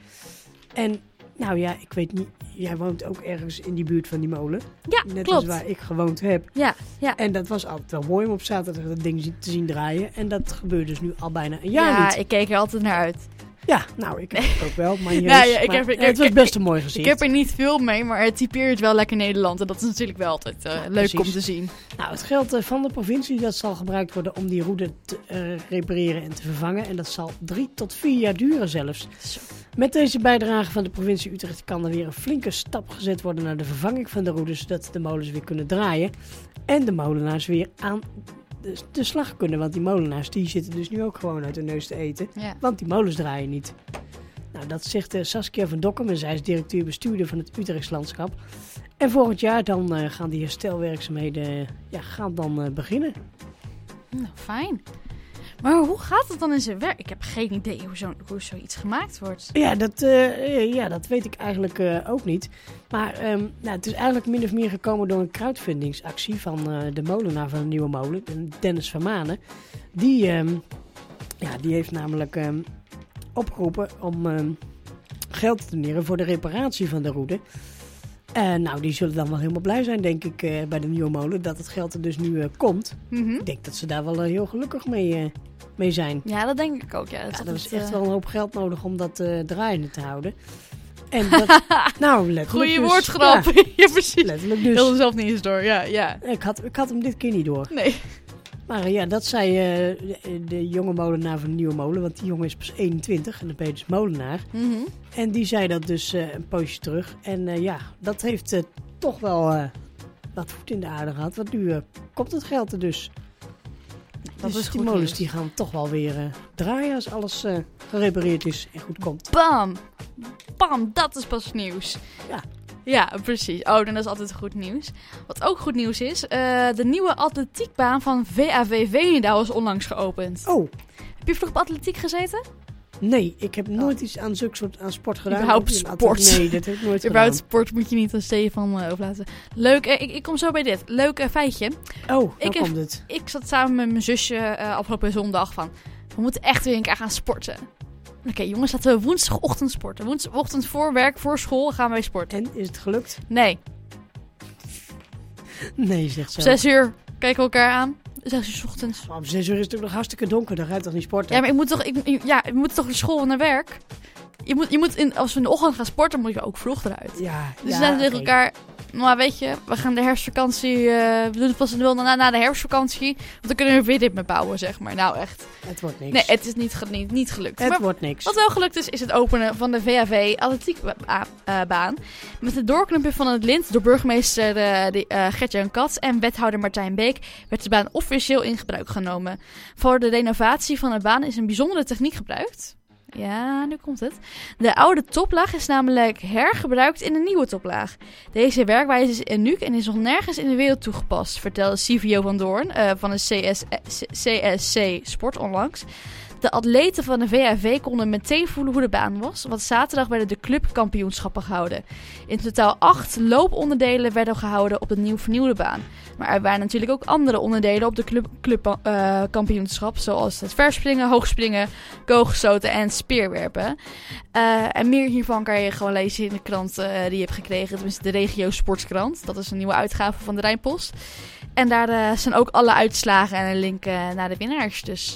En nou ja, ik weet niet, jij woont ook ergens in die buurt van die molen. Ja, Net klopt. als waar ik gewoond heb. Ja, ja. En dat was altijd wel mooi om op zaterdag dat ding te zien draaien. En dat gebeurt dus nu al bijna een jaar ja, niet. Ja, ik keek er altijd naar uit. Ja, nou, ik heb het ook wel. Maar, nou, ja, ik maar heb, ik, het was ik, best een mooi gezicht. Ik heb er niet veel mee, maar het typeert wel lekker Nederland. En dat is natuurlijk wel altijd uh, ja, leuk precies. om te zien. Nou, het geld uh, van de provincie dat zal gebruikt worden om die roede te uh, repareren en te vervangen. En dat zal drie tot vier jaar duren zelfs. Zo. Met deze bijdrage van de provincie Utrecht kan er weer een flinke stap gezet worden naar de vervanging van de roede, zodat de molens weer kunnen draaien. En de molenaars weer aan de, de slag kunnen. Want die molenaars die zitten dus nu ook gewoon uit de neus te eten. Ja. Want die molens draaien niet. Nou, dat zegt uh, Saskia van Dokkum en zij is directeur-bestuurder van het Utrechts Landschap. En volgend jaar dan uh, gaan die herstelwerkzaamheden uh, ja, gaan dan uh, beginnen. Nou, fijn. Maar hoe gaat het dan in zijn werk? Ik heb geen idee hoe, zo, hoe zoiets gemaakt wordt. Ja, dat, uh, ja, dat weet ik eigenlijk uh, ook niet. Maar um, nou, het is eigenlijk min of meer gekomen door een crowdfundingsactie van uh, de molenaar van de Nieuwe Molen, Dennis Vermanen. Die, um, ja, die heeft namelijk um, opgeroepen om um, geld te doneren voor de reparatie van de roede. Uh, nou, die zullen dan wel helemaal blij zijn, denk ik, uh, bij de Nieuwe Molen, dat het geld er dus nu uh, komt. Mm-hmm. Ik denk dat ze daar wel uh, heel gelukkig mee, uh, mee zijn. Ja, dat denk ik ook. Ja, dat, ja, is dat is uh... echt wel een hoop geld nodig om dat uh, draaiende te houden. En dat, nou, letterlijk Goeie dus, woordgrap. Ja, ja, precies. Letterlijk dus. Ik wilde zelf niet eens door, ja. ja. Ik had, ik had hem dit keer niet door. Nee. Maar uh, ja, dat zei uh, de, de jonge molenaar van de Nieuwe Molen, want die jongen is pas eenentwintig en dan ben je dus molenaar. Mm-hmm. En die zei dat dus uh, een poosje terug. En uh, ja, dat heeft uh, toch wel uh, wat voet in de aarde gehad, want nu uh, komt het geld er dus. Dat dus is die molens die gaan toch wel weer uh, draaien als alles uh, gerepareerd is en goed komt. Bam! Bam, dat is pas nieuws. Ja. Ja, precies. Oh, dan is altijd goed nieuws. Wat ook goed nieuws is, uh, de nieuwe atletiekbaan van V A V Veenendaal is onlangs geopend. Oh. Heb je vroeger op atletiek gezeten? Nee, ik heb nooit oh. iets aan zulke soort aan sport gedaan. Überhaupt sport. Nee, dat heb ik nooit Überhaupt gedaan. sport moet je niet aan Stefan uh, overlaten. Leuk, uh, ik, ik kom zo bij dit. Leuk uh, feitje. Oh, ik, waar komt het? Ik zat samen met mijn zusje uh, afgelopen zondag van, we moeten echt weer een keer gaan sporten. Oké, okay, jongens, laten we woensdagochtend sporten. Woensdagochtend voor werk, voor school gaan wij sporten. En, is het gelukt? Nee. Nee, zegt ze. Zes uur, kijken we elkaar aan. Zes uur 's ochtends. Maar om zes uur is het ook nog hartstikke donker, dan ga je toch niet sporten? Ja, maar ik moet toch, ik, ja, ik moet toch naar school en naar werk? Je moet, je moet in, als we in de ochtend gaan sporten, moet je ook vroeg eruit. Ja, dus ja, we zeiden tegen okay. elkaar, maar weet je, we gaan de herfstvakantie, uh, we doen het pas wel na, na de herfstvakantie, want dan kunnen we weer dit mee bouwen, zeg maar. Nou, echt. Het wordt niks. Nee, het is niet, niet, niet gelukt. Het maar wordt niks. Wat wel gelukt is, is het openen van de V A V atletiekbaan. Met het doorknippen van het lint door burgemeester uh, uh, Gert-Jan Katz en wethouder Martijn Beek werd de baan officieel in gebruik genomen. Voor de renovatie van de baan is een bijzondere techniek gebruikt. Ja, nu komt het. De oude toplaag is namelijk hergebruikt in een nieuwe toplaag. Deze werkwijze is uniek en is nog nergens in de wereld toegepast, vertelde Silvio van Doorn uh, van de C S C Sport onlangs. De atleten van de V A V konden meteen voelen hoe de baan was, want zaterdag werden de clubkampioenschappen gehouden. In totaal acht looponderdelen werden gehouden op de nieuw vernieuwde baan. Maar er waren natuurlijk ook andere onderdelen op de clubkampioenschap, uh, zoals het verspringen, hoogspringen, kogelstoten en speerwerpen. Uh, en meer hiervan kan je gewoon lezen in de krant uh, die je hebt gekregen, tenminste de Regio Sportskrant. Dat is een nieuwe uitgave van de Rijnpost. En daar uh, zijn ook alle uitslagen en een link uh, naar de winnaars, dus...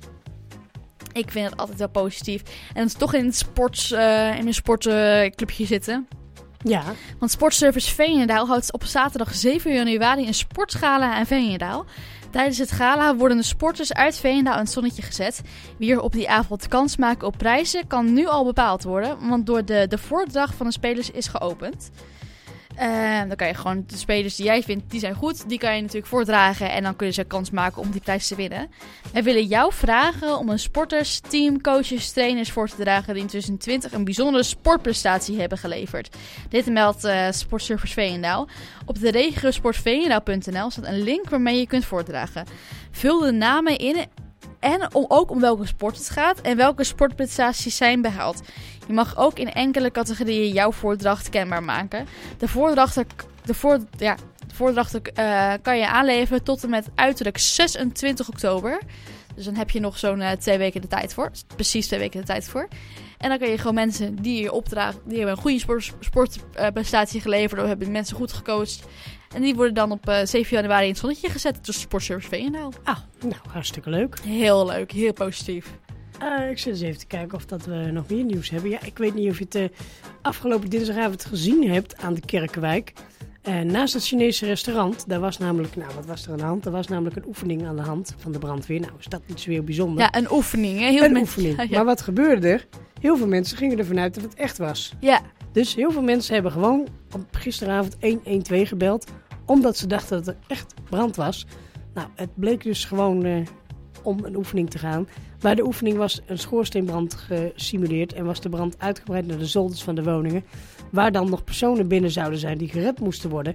Ik vind het altijd wel positief. En het is toch in het sports, uh, in een sportclubje uh, zitten. Ja. Want Sportservice Veenendaal houdt op zaterdag zeven januari een sportgala aan Veenendaal. Tijdens het gala worden de sporters uit Veenendaal in het zonnetje gezet. Wie er op die avond kans maken op prijzen kan nu al bepaald worden. Want door de, de voordracht van de spelers is geopend. Uh, dan kan je gewoon de spelers die jij vindt, die zijn goed. Die kan je natuurlijk voordragen en dan kunnen ze kans maken om die prijs te winnen. Wij willen jou vragen om een sporters, team, coaches, trainers voor te dragen die in twintig twintig een bijzondere sportprestatie hebben geleverd. Dit meldt uh, Sportservice Veenendaal. Op de regiosportveenendaal punt n l staat een link waarmee je kunt voordragen. Vul de namen in en om, ook om welke sport het gaat en welke sportprestaties zijn behaald. Je mag ook in enkele categorieën jouw voordracht kenbaar maken. De voordrachten, de voor, ja, de voordrachten uh, kan je aanleveren tot en met uiterlijk zesentwintig oktober. Dus dan heb je nog zo'n uh, twee weken de tijd voor. Precies twee weken de tijd voor. En dan kan je gewoon mensen die je opdragen, die hebben een goede sportprestatie sport, uh, geleverd, of hebben mensen goed gecoacht. En die worden dan op uh, zeven januari in het zonnetje gezet door Sportservice Veenendaal. Ah, nou, hartstikke leuk. Heel leuk, heel positief. Uh, ik zit eens even te kijken of dat we nog meer nieuws hebben. Ja, ik weet niet of je het uh, afgelopen dinsdagavond gezien hebt aan de Kerkenwijk. Uh, naast het Chinese restaurant, daar was namelijk, nou wat was er aan de hand? Er was namelijk een oefening aan de hand van de brandweer. Nou, is dat niet zo heel bijzonder? Ja, een oefening. Hè? Heel een men... oefening. Ja, ja. Maar wat gebeurde er? Heel veel mensen gingen ervan uit dat het echt was. Ja. Dus heel veel mensen hebben gewoon op gisteravond honderdtwaalf gebeld, omdat ze dachten dat er echt brand was. Nou, het bleek dus gewoon uh, om een oefening te gaan. Maar de oefening was een schoorsteenbrand gesimuleerd en was de brand uitgebreid naar de zolders van de woningen, waar dan nog personen binnen zouden zijn die gered moesten worden.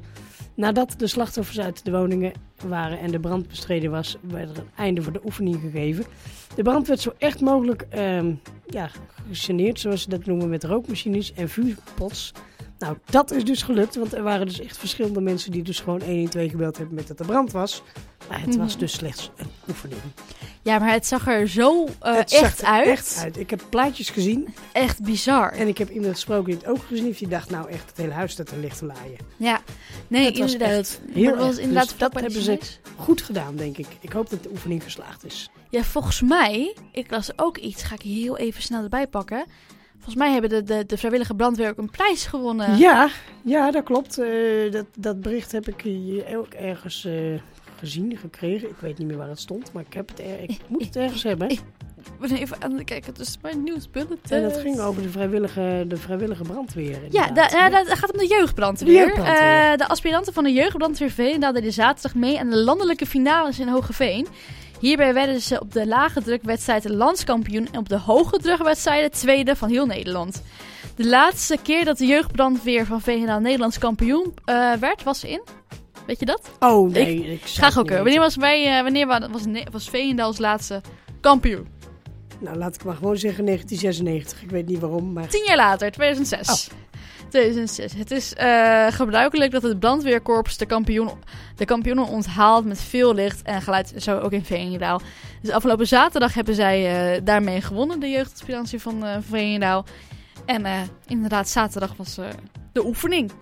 Nadat de slachtoffers uit de woningen waren en de brand bestreden was, werd er een einde voor de oefening gegeven. De brand werd zo echt mogelijk um, ja, gegeneerd, zoals ze dat noemen, met rookmachines en vuurpots. Nou, dat is dus gelukt, want er waren dus echt verschillende mensen die dus gewoon een een twee gebeld hebben met dat er brand was. Maar het Mm-hmm. was dus slechts een oefening. Ja, maar het zag er zo uh, Het echt zag er uit. echt uit. Ik heb plaatjes gezien Echt bizar. en ik heb iemand gesproken die het ook gezien heeft. Die dacht, nou echt, het hele huis staat er licht te laaien. Ja, nee, Het was inderdaad. echt Maar heel dat was erg. inderdaad Dus vlak dat bij de hebben ze Chinees. goed gedaan, denk ik. Ik hoop dat de oefening geslaagd is. Ja, volgens mij, ik las ook iets, ga ik heel even snel erbij pakken. Volgens mij hebben de, de, de vrijwillige brandweer ook een prijs gewonnen. Ja, ja, dat klopt. Uh, dat, dat bericht heb ik hier ook ergens uh, gezien, gekregen. Ik weet niet meer waar het stond, maar ik, heb het er, ik moet het ergens hebben. Ik ben even aan het kijken, het is mijn nieuwsbulletin. En dat ging over de vrijwillige, de vrijwillige brandweer. Ja, da, ja, dat gaat om de jeugdbrandweer. De jeugdbrandweer. Uh, de aspiranten van de jeugdbrandweer Veenendaal deden zaterdag mee aan de landelijke finales in Hoogeveen. Hierbij werden ze op de lage drukwedstrijd landskampioen en op de hoge drukwedstrijden tweede van heel Nederland. De laatste keer dat de jeugdbrandweer van Veenendaal Nederlands kampioen uh, werd, was in... Weet je dat? Oh, nee. Ik, ik ga gokken. Wanneer was, wij, uh, wanneer was, was Veenendaals laatste kampioen? Nou, laat ik maar gewoon zeggen negentien zesennegentig. Ik weet niet waarom, maar... Tien jaar later, tweeduizend zes. Oh. tweeduizend zes. Het is uh, gebruikelijk dat het brandweerkorps de, kampioen, de kampioenen onthaalt met veel licht en geluid. Zo ook in Veenendaal. Dus afgelopen zaterdag hebben zij uh, daarmee gewonnen, de jeugdaspirantie van uh, Veenendaal. En uh, inderdaad, zaterdag was uh, de oefening.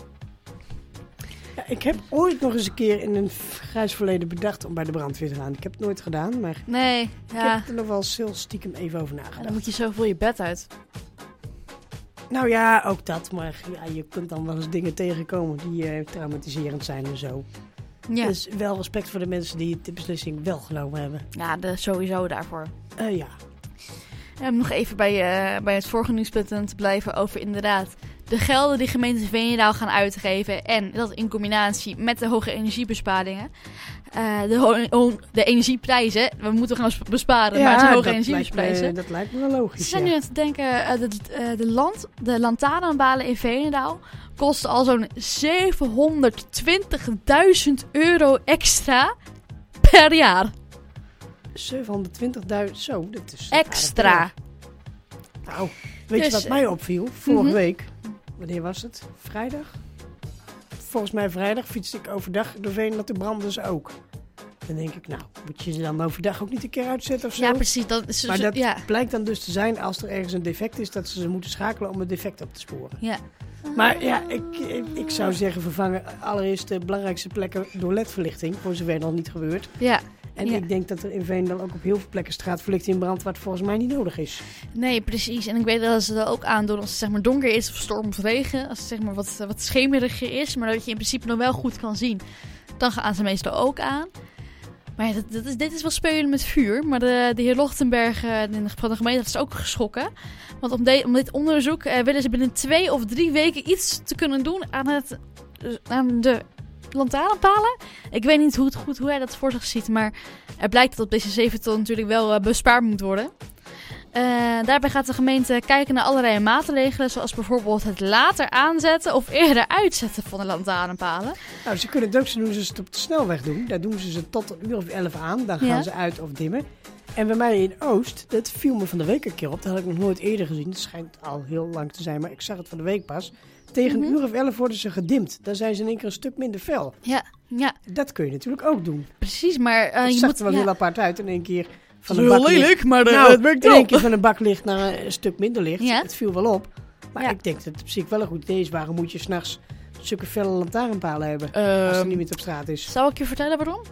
Ja, ik heb ooit nog eens een keer in een grijs verleden bedacht om bij de brandweer te gaan. Ik heb het nooit gedaan, maar nee, ik ja. heb er nog wel heel stiekem even over nagedacht. Ja, dan moet je zoveel je bed uit. Nou ja, ook dat. Maar ja, je kunt dan wel eens dingen tegenkomen die uh, traumatiserend zijn en zo. Ja. Dus wel respect voor de mensen die de beslissing wel genomen hebben. Ja, de, sowieso daarvoor. Uh, ja. Om nog even bij, uh, bij het vorige nieuwspunt te blijven over inderdaad de gelden die gemeente Veenendaal gaan uitgeven. En dat in combinatie met de hoge energiebesparingen. Uh, de, ho- ho- de energieprijzen. We moeten gaan besparen, Ja, maar het zijn hoge dat energieprijzen. lijkt me, dat lijkt me wel logisch. Ze zijn ja. nu aan het denken, uh, de, uh, de, land, de lantaarnpalen in Veenendaal kosten al zo'n zevenhonderdtwintigduizend euro extra per jaar. zevenhonderdtwintigduizend, zo, dat is... Extra. Nou, weet Dus, je wat mij opviel? Vorige mm-hmm. week, wanneer was het? Vrijdag? Volgens mij vrijdag fietste ik overdag door Veenendaal, toen brandden ze ook. Dan denk ik, nou, moet je ze dan overdag ook niet een keer uitzetten of zo? Ja, precies. Dat is, Maar dat ja. blijkt dan dus te zijn als er ergens een defect is, dat ze ze moeten schakelen om het defect op te sporen. Ja. Maar ja, ik, ik, ik zou zeggen vervangen allereerst de belangrijkste plekken door L E D-verlichting, voor zover nog niet gebeurd. Ja. En ja. ik denk dat er in Veenendaal ook op heel veel plekken straatverlichting in brandt, wat volgens mij niet nodig is. Nee, precies. En ik weet dat ze dat ook aandoen als het zeg maar donker is of storm of regen. Als het zeg maar wat, wat schemeriger is, maar dat je in principe nog wel goed kan zien. Dan gaan ze meestal ook aan. Maar ja, dat, dat is, dit is wel spelen met vuur. Maar de, de heer Lochtenberg uh, van de gemeente is ook geschrokken. Want om, de, om dit onderzoek uh, willen ze binnen twee of drie weken iets te kunnen doen aan, het, uh, aan de lantaarnpalen. Ik weet niet hoe, het, goed, hoe hij dat voor zich ziet. Maar er blijkt dat op deze zeven ton natuurlijk wel uh, bespaard moet worden. Uh, daarbij gaat de gemeente kijken naar allerlei maatregelen. Zoals bijvoorbeeld het later aanzetten of eerder uitzetten van de lantaarnpalen. Nou, ze kunnen het ook zo doen als ze het op de snelweg doen. Daar doen ze ze tot een uur of elf aan. Dan gaan Ja. ze uit of dimmen. En bij mij in Oost, dat viel me van de week een keer op. Dat had ik nog nooit eerder gezien. Het schijnt al heel lang te zijn, maar ik zag het van de week pas. Tegen Mhm. een uur of elf worden ze gedimd. Dan zijn ze in één keer een stuk minder fel. Ja, ja, Dat kun je natuurlijk ook doen. precies. Maar uh, Het je zag moet er wel ja. heel apart uit. In één keer van Dat een is bak heel licht. lelijk, maar de, Nou, het werkt in wel. één keer van een bak licht naar een stuk minder licht. Ja. Het viel wel op. Maar Ja. ik denk dat het op zich wel een goed idee is. Waarom moet je s'nachts zulke felle lantaarnpalen hebben? Uh, als er niemand op straat is. Zal ik je vertellen waarom?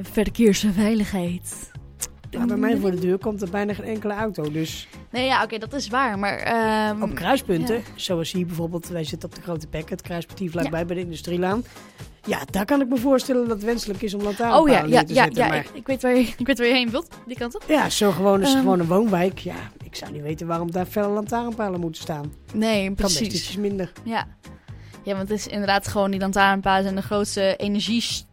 Verkeersveiligheid. Maar bij mij voor de deur komt er bijna geen enkele auto. Dus Nee, ja, oké, okay, dat is waar. Maar um, op kruispunten, ja. zoals hier bijvoorbeeld, wij zitten op de Grote Pek, het kruispunt vlakbij ja. bij de Industrielaan. Ja, daar kan ik me voorstellen dat het wenselijk is om lantaarnpalen oh, ja, ja, neer te ja, zetten. Ja, maar ik, ik, weet waar je, ik weet waar je heen wilt, die kant op. Ja, zo gewoon is Um, gewoon een woonwijk. Ja, ik zou niet weten waarom daar felle lantaarnpalen moeten staan. Nee, Kan best precies. ietsjes minder. Ja. Ja, want het is inderdaad gewoon die lantaarnpalen zijn de grootste energie,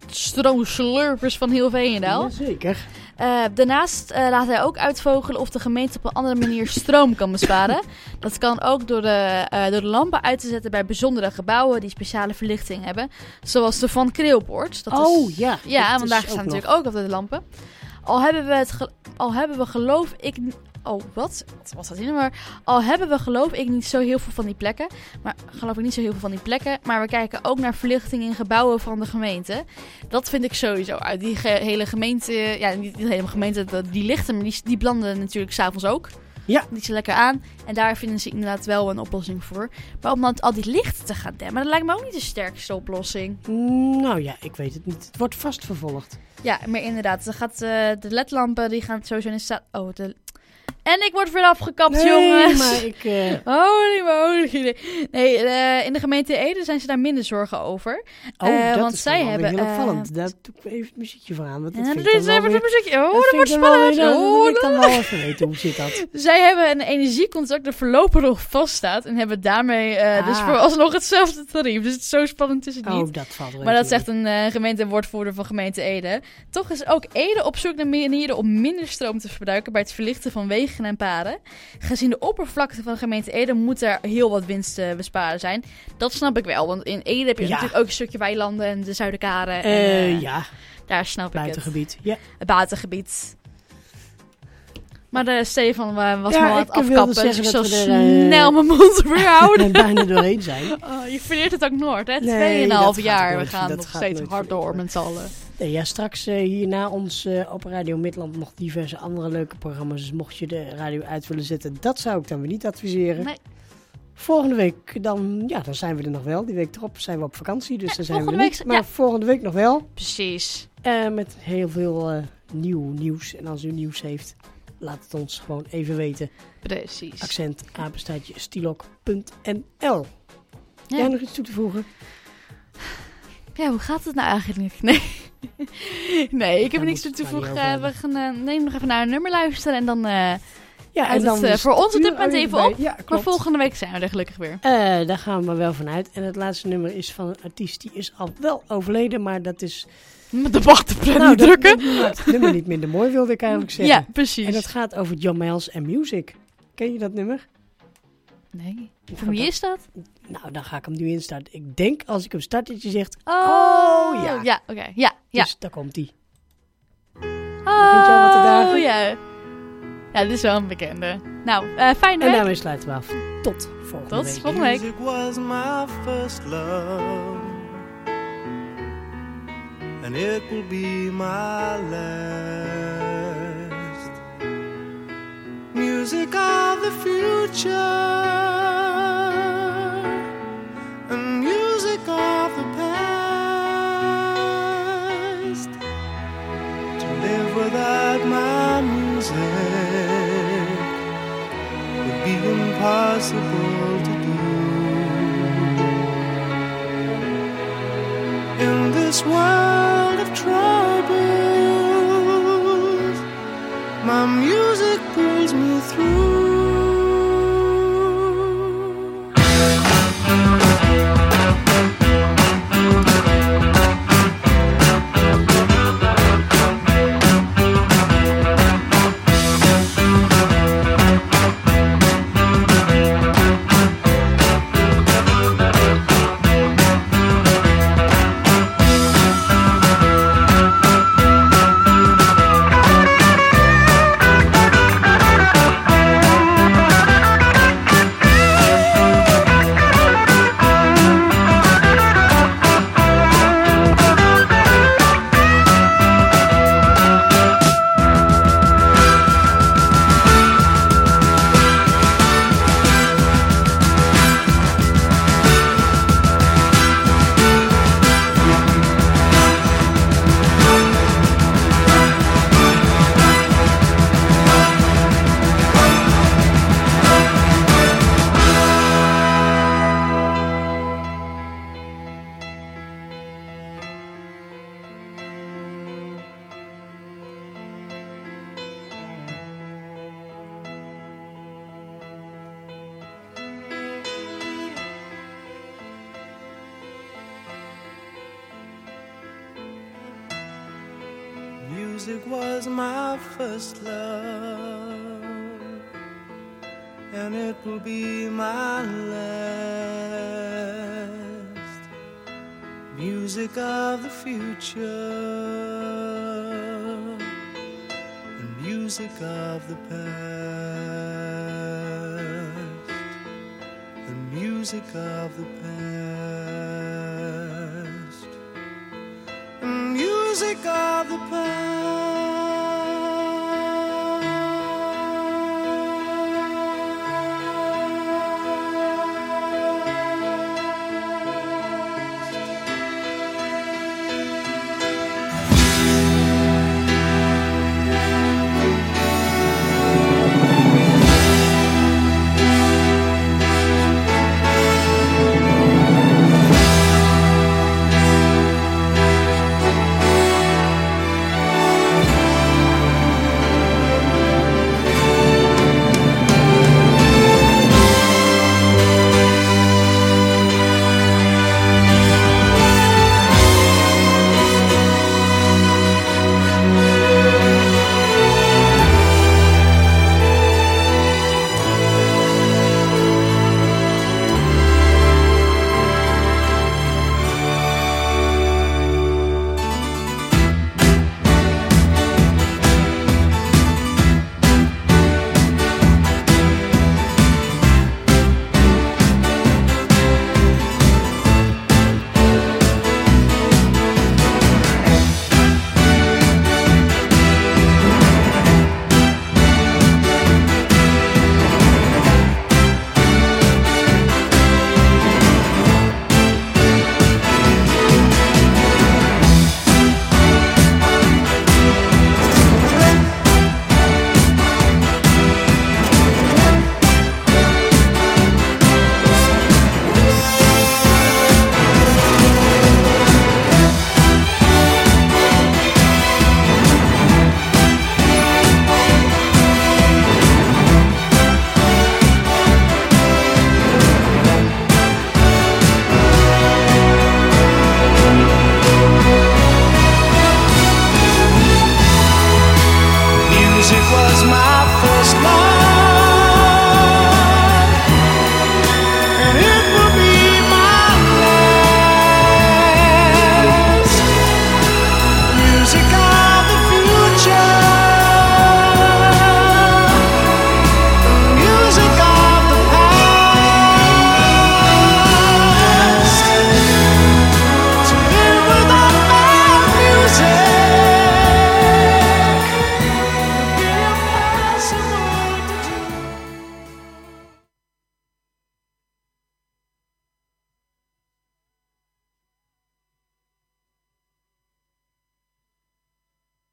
stroomslurpers van heel Veenendaal. Zeker. Uh, daarnaast uh, laat hij ook uitvogelen of de gemeente op een andere manier stroom kan besparen. Dat kan ook door de, uh, door de lampen uit te zetten bij bijzondere gebouwen die speciale verlichting hebben. Zoals de Van Creelpoort. Dat oh is, ja. Ja, dat want daar is staan ook natuurlijk nog. ook altijd de lampen. Al hebben we het ge- al hebben we geloof ik... Oh, wat? Wat was dat hier? Maar al hebben we geloof ik niet zo heel veel van die plekken. Maar geloof ik niet zo heel veel van die plekken. Maar we kijken ook naar verlichting in gebouwen van de gemeente. Dat vind ik sowieso uit. Die ge- hele gemeente... Ja, niet die hele gemeente, die lichten, maar die, die branden natuurlijk s'avonds ook. Ja. Die zijn lekker aan. En daar vinden ze inderdaad wel een oplossing voor. Maar om dan al die lichten te gaan demmen, dat lijkt me ook niet de sterkste oplossing. Nou ja, ik weet het niet. Het wordt vast vervolgd. Ja, maar inderdaad. Dan gaat, uh, de ledlampen, die gaan sowieso in staat... Oh, de... En ik word weer afgekapt, nee, jongens. maar ik... Uh... Holy moly. Nee, uh, in de gemeente Ede zijn ze daar minder zorgen over. Oh, uh, dat want is zij wel hebben, heel uh, opvallend. Daar doe ik even het muziekje voor aan. Want dat ja, vind dit ik is dan wel even weer... het muziekje. Oh, dat, dat wordt vind ik dan wel spannend. weer- Oh, dat wil ik dat... dan wel even weten. Hoe zit dat? Zij hebben een energiecontract dat voorlopig nog vaststaat. En hebben daarmee uh, Ah. dus vooralsnog hetzelfde tarief. Dus het is zo spannend is het niet. Oh, dat valt er Maar dat even zegt een uh, gemeentewoordvoerder van gemeente Ede. Toch is ook Ede op zoek naar manieren om minder stroom te verbruiken bij het verlichten van wegen en paden. Gezien de oppervlakte van de gemeente Ede moet er heel wat winst te besparen zijn. Dat snap ik wel, want in Ede heb je Ja. natuurlijk ook een stukje weilanden en de Zuiderkaren. En, Uh, uh, ja, daar snap ik het. buitengebied. Ja. Het buitengebied. Maar de Stefan uh, was Ja, me al aan ik het wilde afkappen, dus zeggen ik zal dat we er, uh, snel mijn mond weer houden. En bijna doorheen zijn. Oh, je verleert het ook nooit, hè? Nee, Tweeënhalf dat gaat jaar. nooit- We gaan dat nog gaat steeds nooit hard door verliezen. met z'n allen. Nee, ja, straks uh, hier na ons uh, op Radio Midland nog diverse andere leuke programma's. Dus mocht je de radio uit willen zetten, dat zou ik dan weer niet adviseren. Nee. Volgende week, dan, ja, dan zijn we er nog wel. Die week erop zijn we op vakantie, dus Ja, dan zijn we er volgende niet. week- Maar ja. volgende week nog wel. Precies. Uh, met heel veel uh, nieuw nieuws. En als u nieuws heeft, laat het ons gewoon even weten. Precies. Accent, apenstaartje, stilok punt n l. Ja. Jij nog iets toe te voegen? Ja, hoe gaat het nou eigenlijk niet? Nee. Nee, ik heb Daar niks toe moet te het maar voegen. niet over Uh, we gaan uh, neem nog even naar een nummer luisteren en dan... Uh, Ja, en dan uh, voor ons op dit moment even op. Ja, maar klopt. volgende week zijn we er gelukkig weer. Uh, daar gaan we maar wel vanuit. En het laatste nummer is van een artiest die is al wel overleden, maar dat is... Met de wachtpret Nou, niet dat, drukken. dat maakt het nummer niet minder mooi, wilde ik eigenlijk zeggen. Ja, precies. En dat gaat over John Miles en Music. Ken je dat nummer? Nee. Ik Van wie is dat? Nou, dan ga ik hem nu instarten. Ik denk als ik hem start dat je zegt... Oh, ja. Ja, oké. Okay. Ja, ja. Dus daar komt hij. Oh, Begint jou wat te dagen? ja. Ja, dit is wel een bekende. Nou, uh, fijne En week. daarmee sluiten we af. Tot volgende Tot week. volgende week. Music was my first love, and it will be my last. Music of the future, and music of the past. To live without my music would be impossible to do. In this world of troubles, my music pulls me through. Music was my first love, and it will be my last. Music of the future, and music of the past, and music of the past, and music of the past.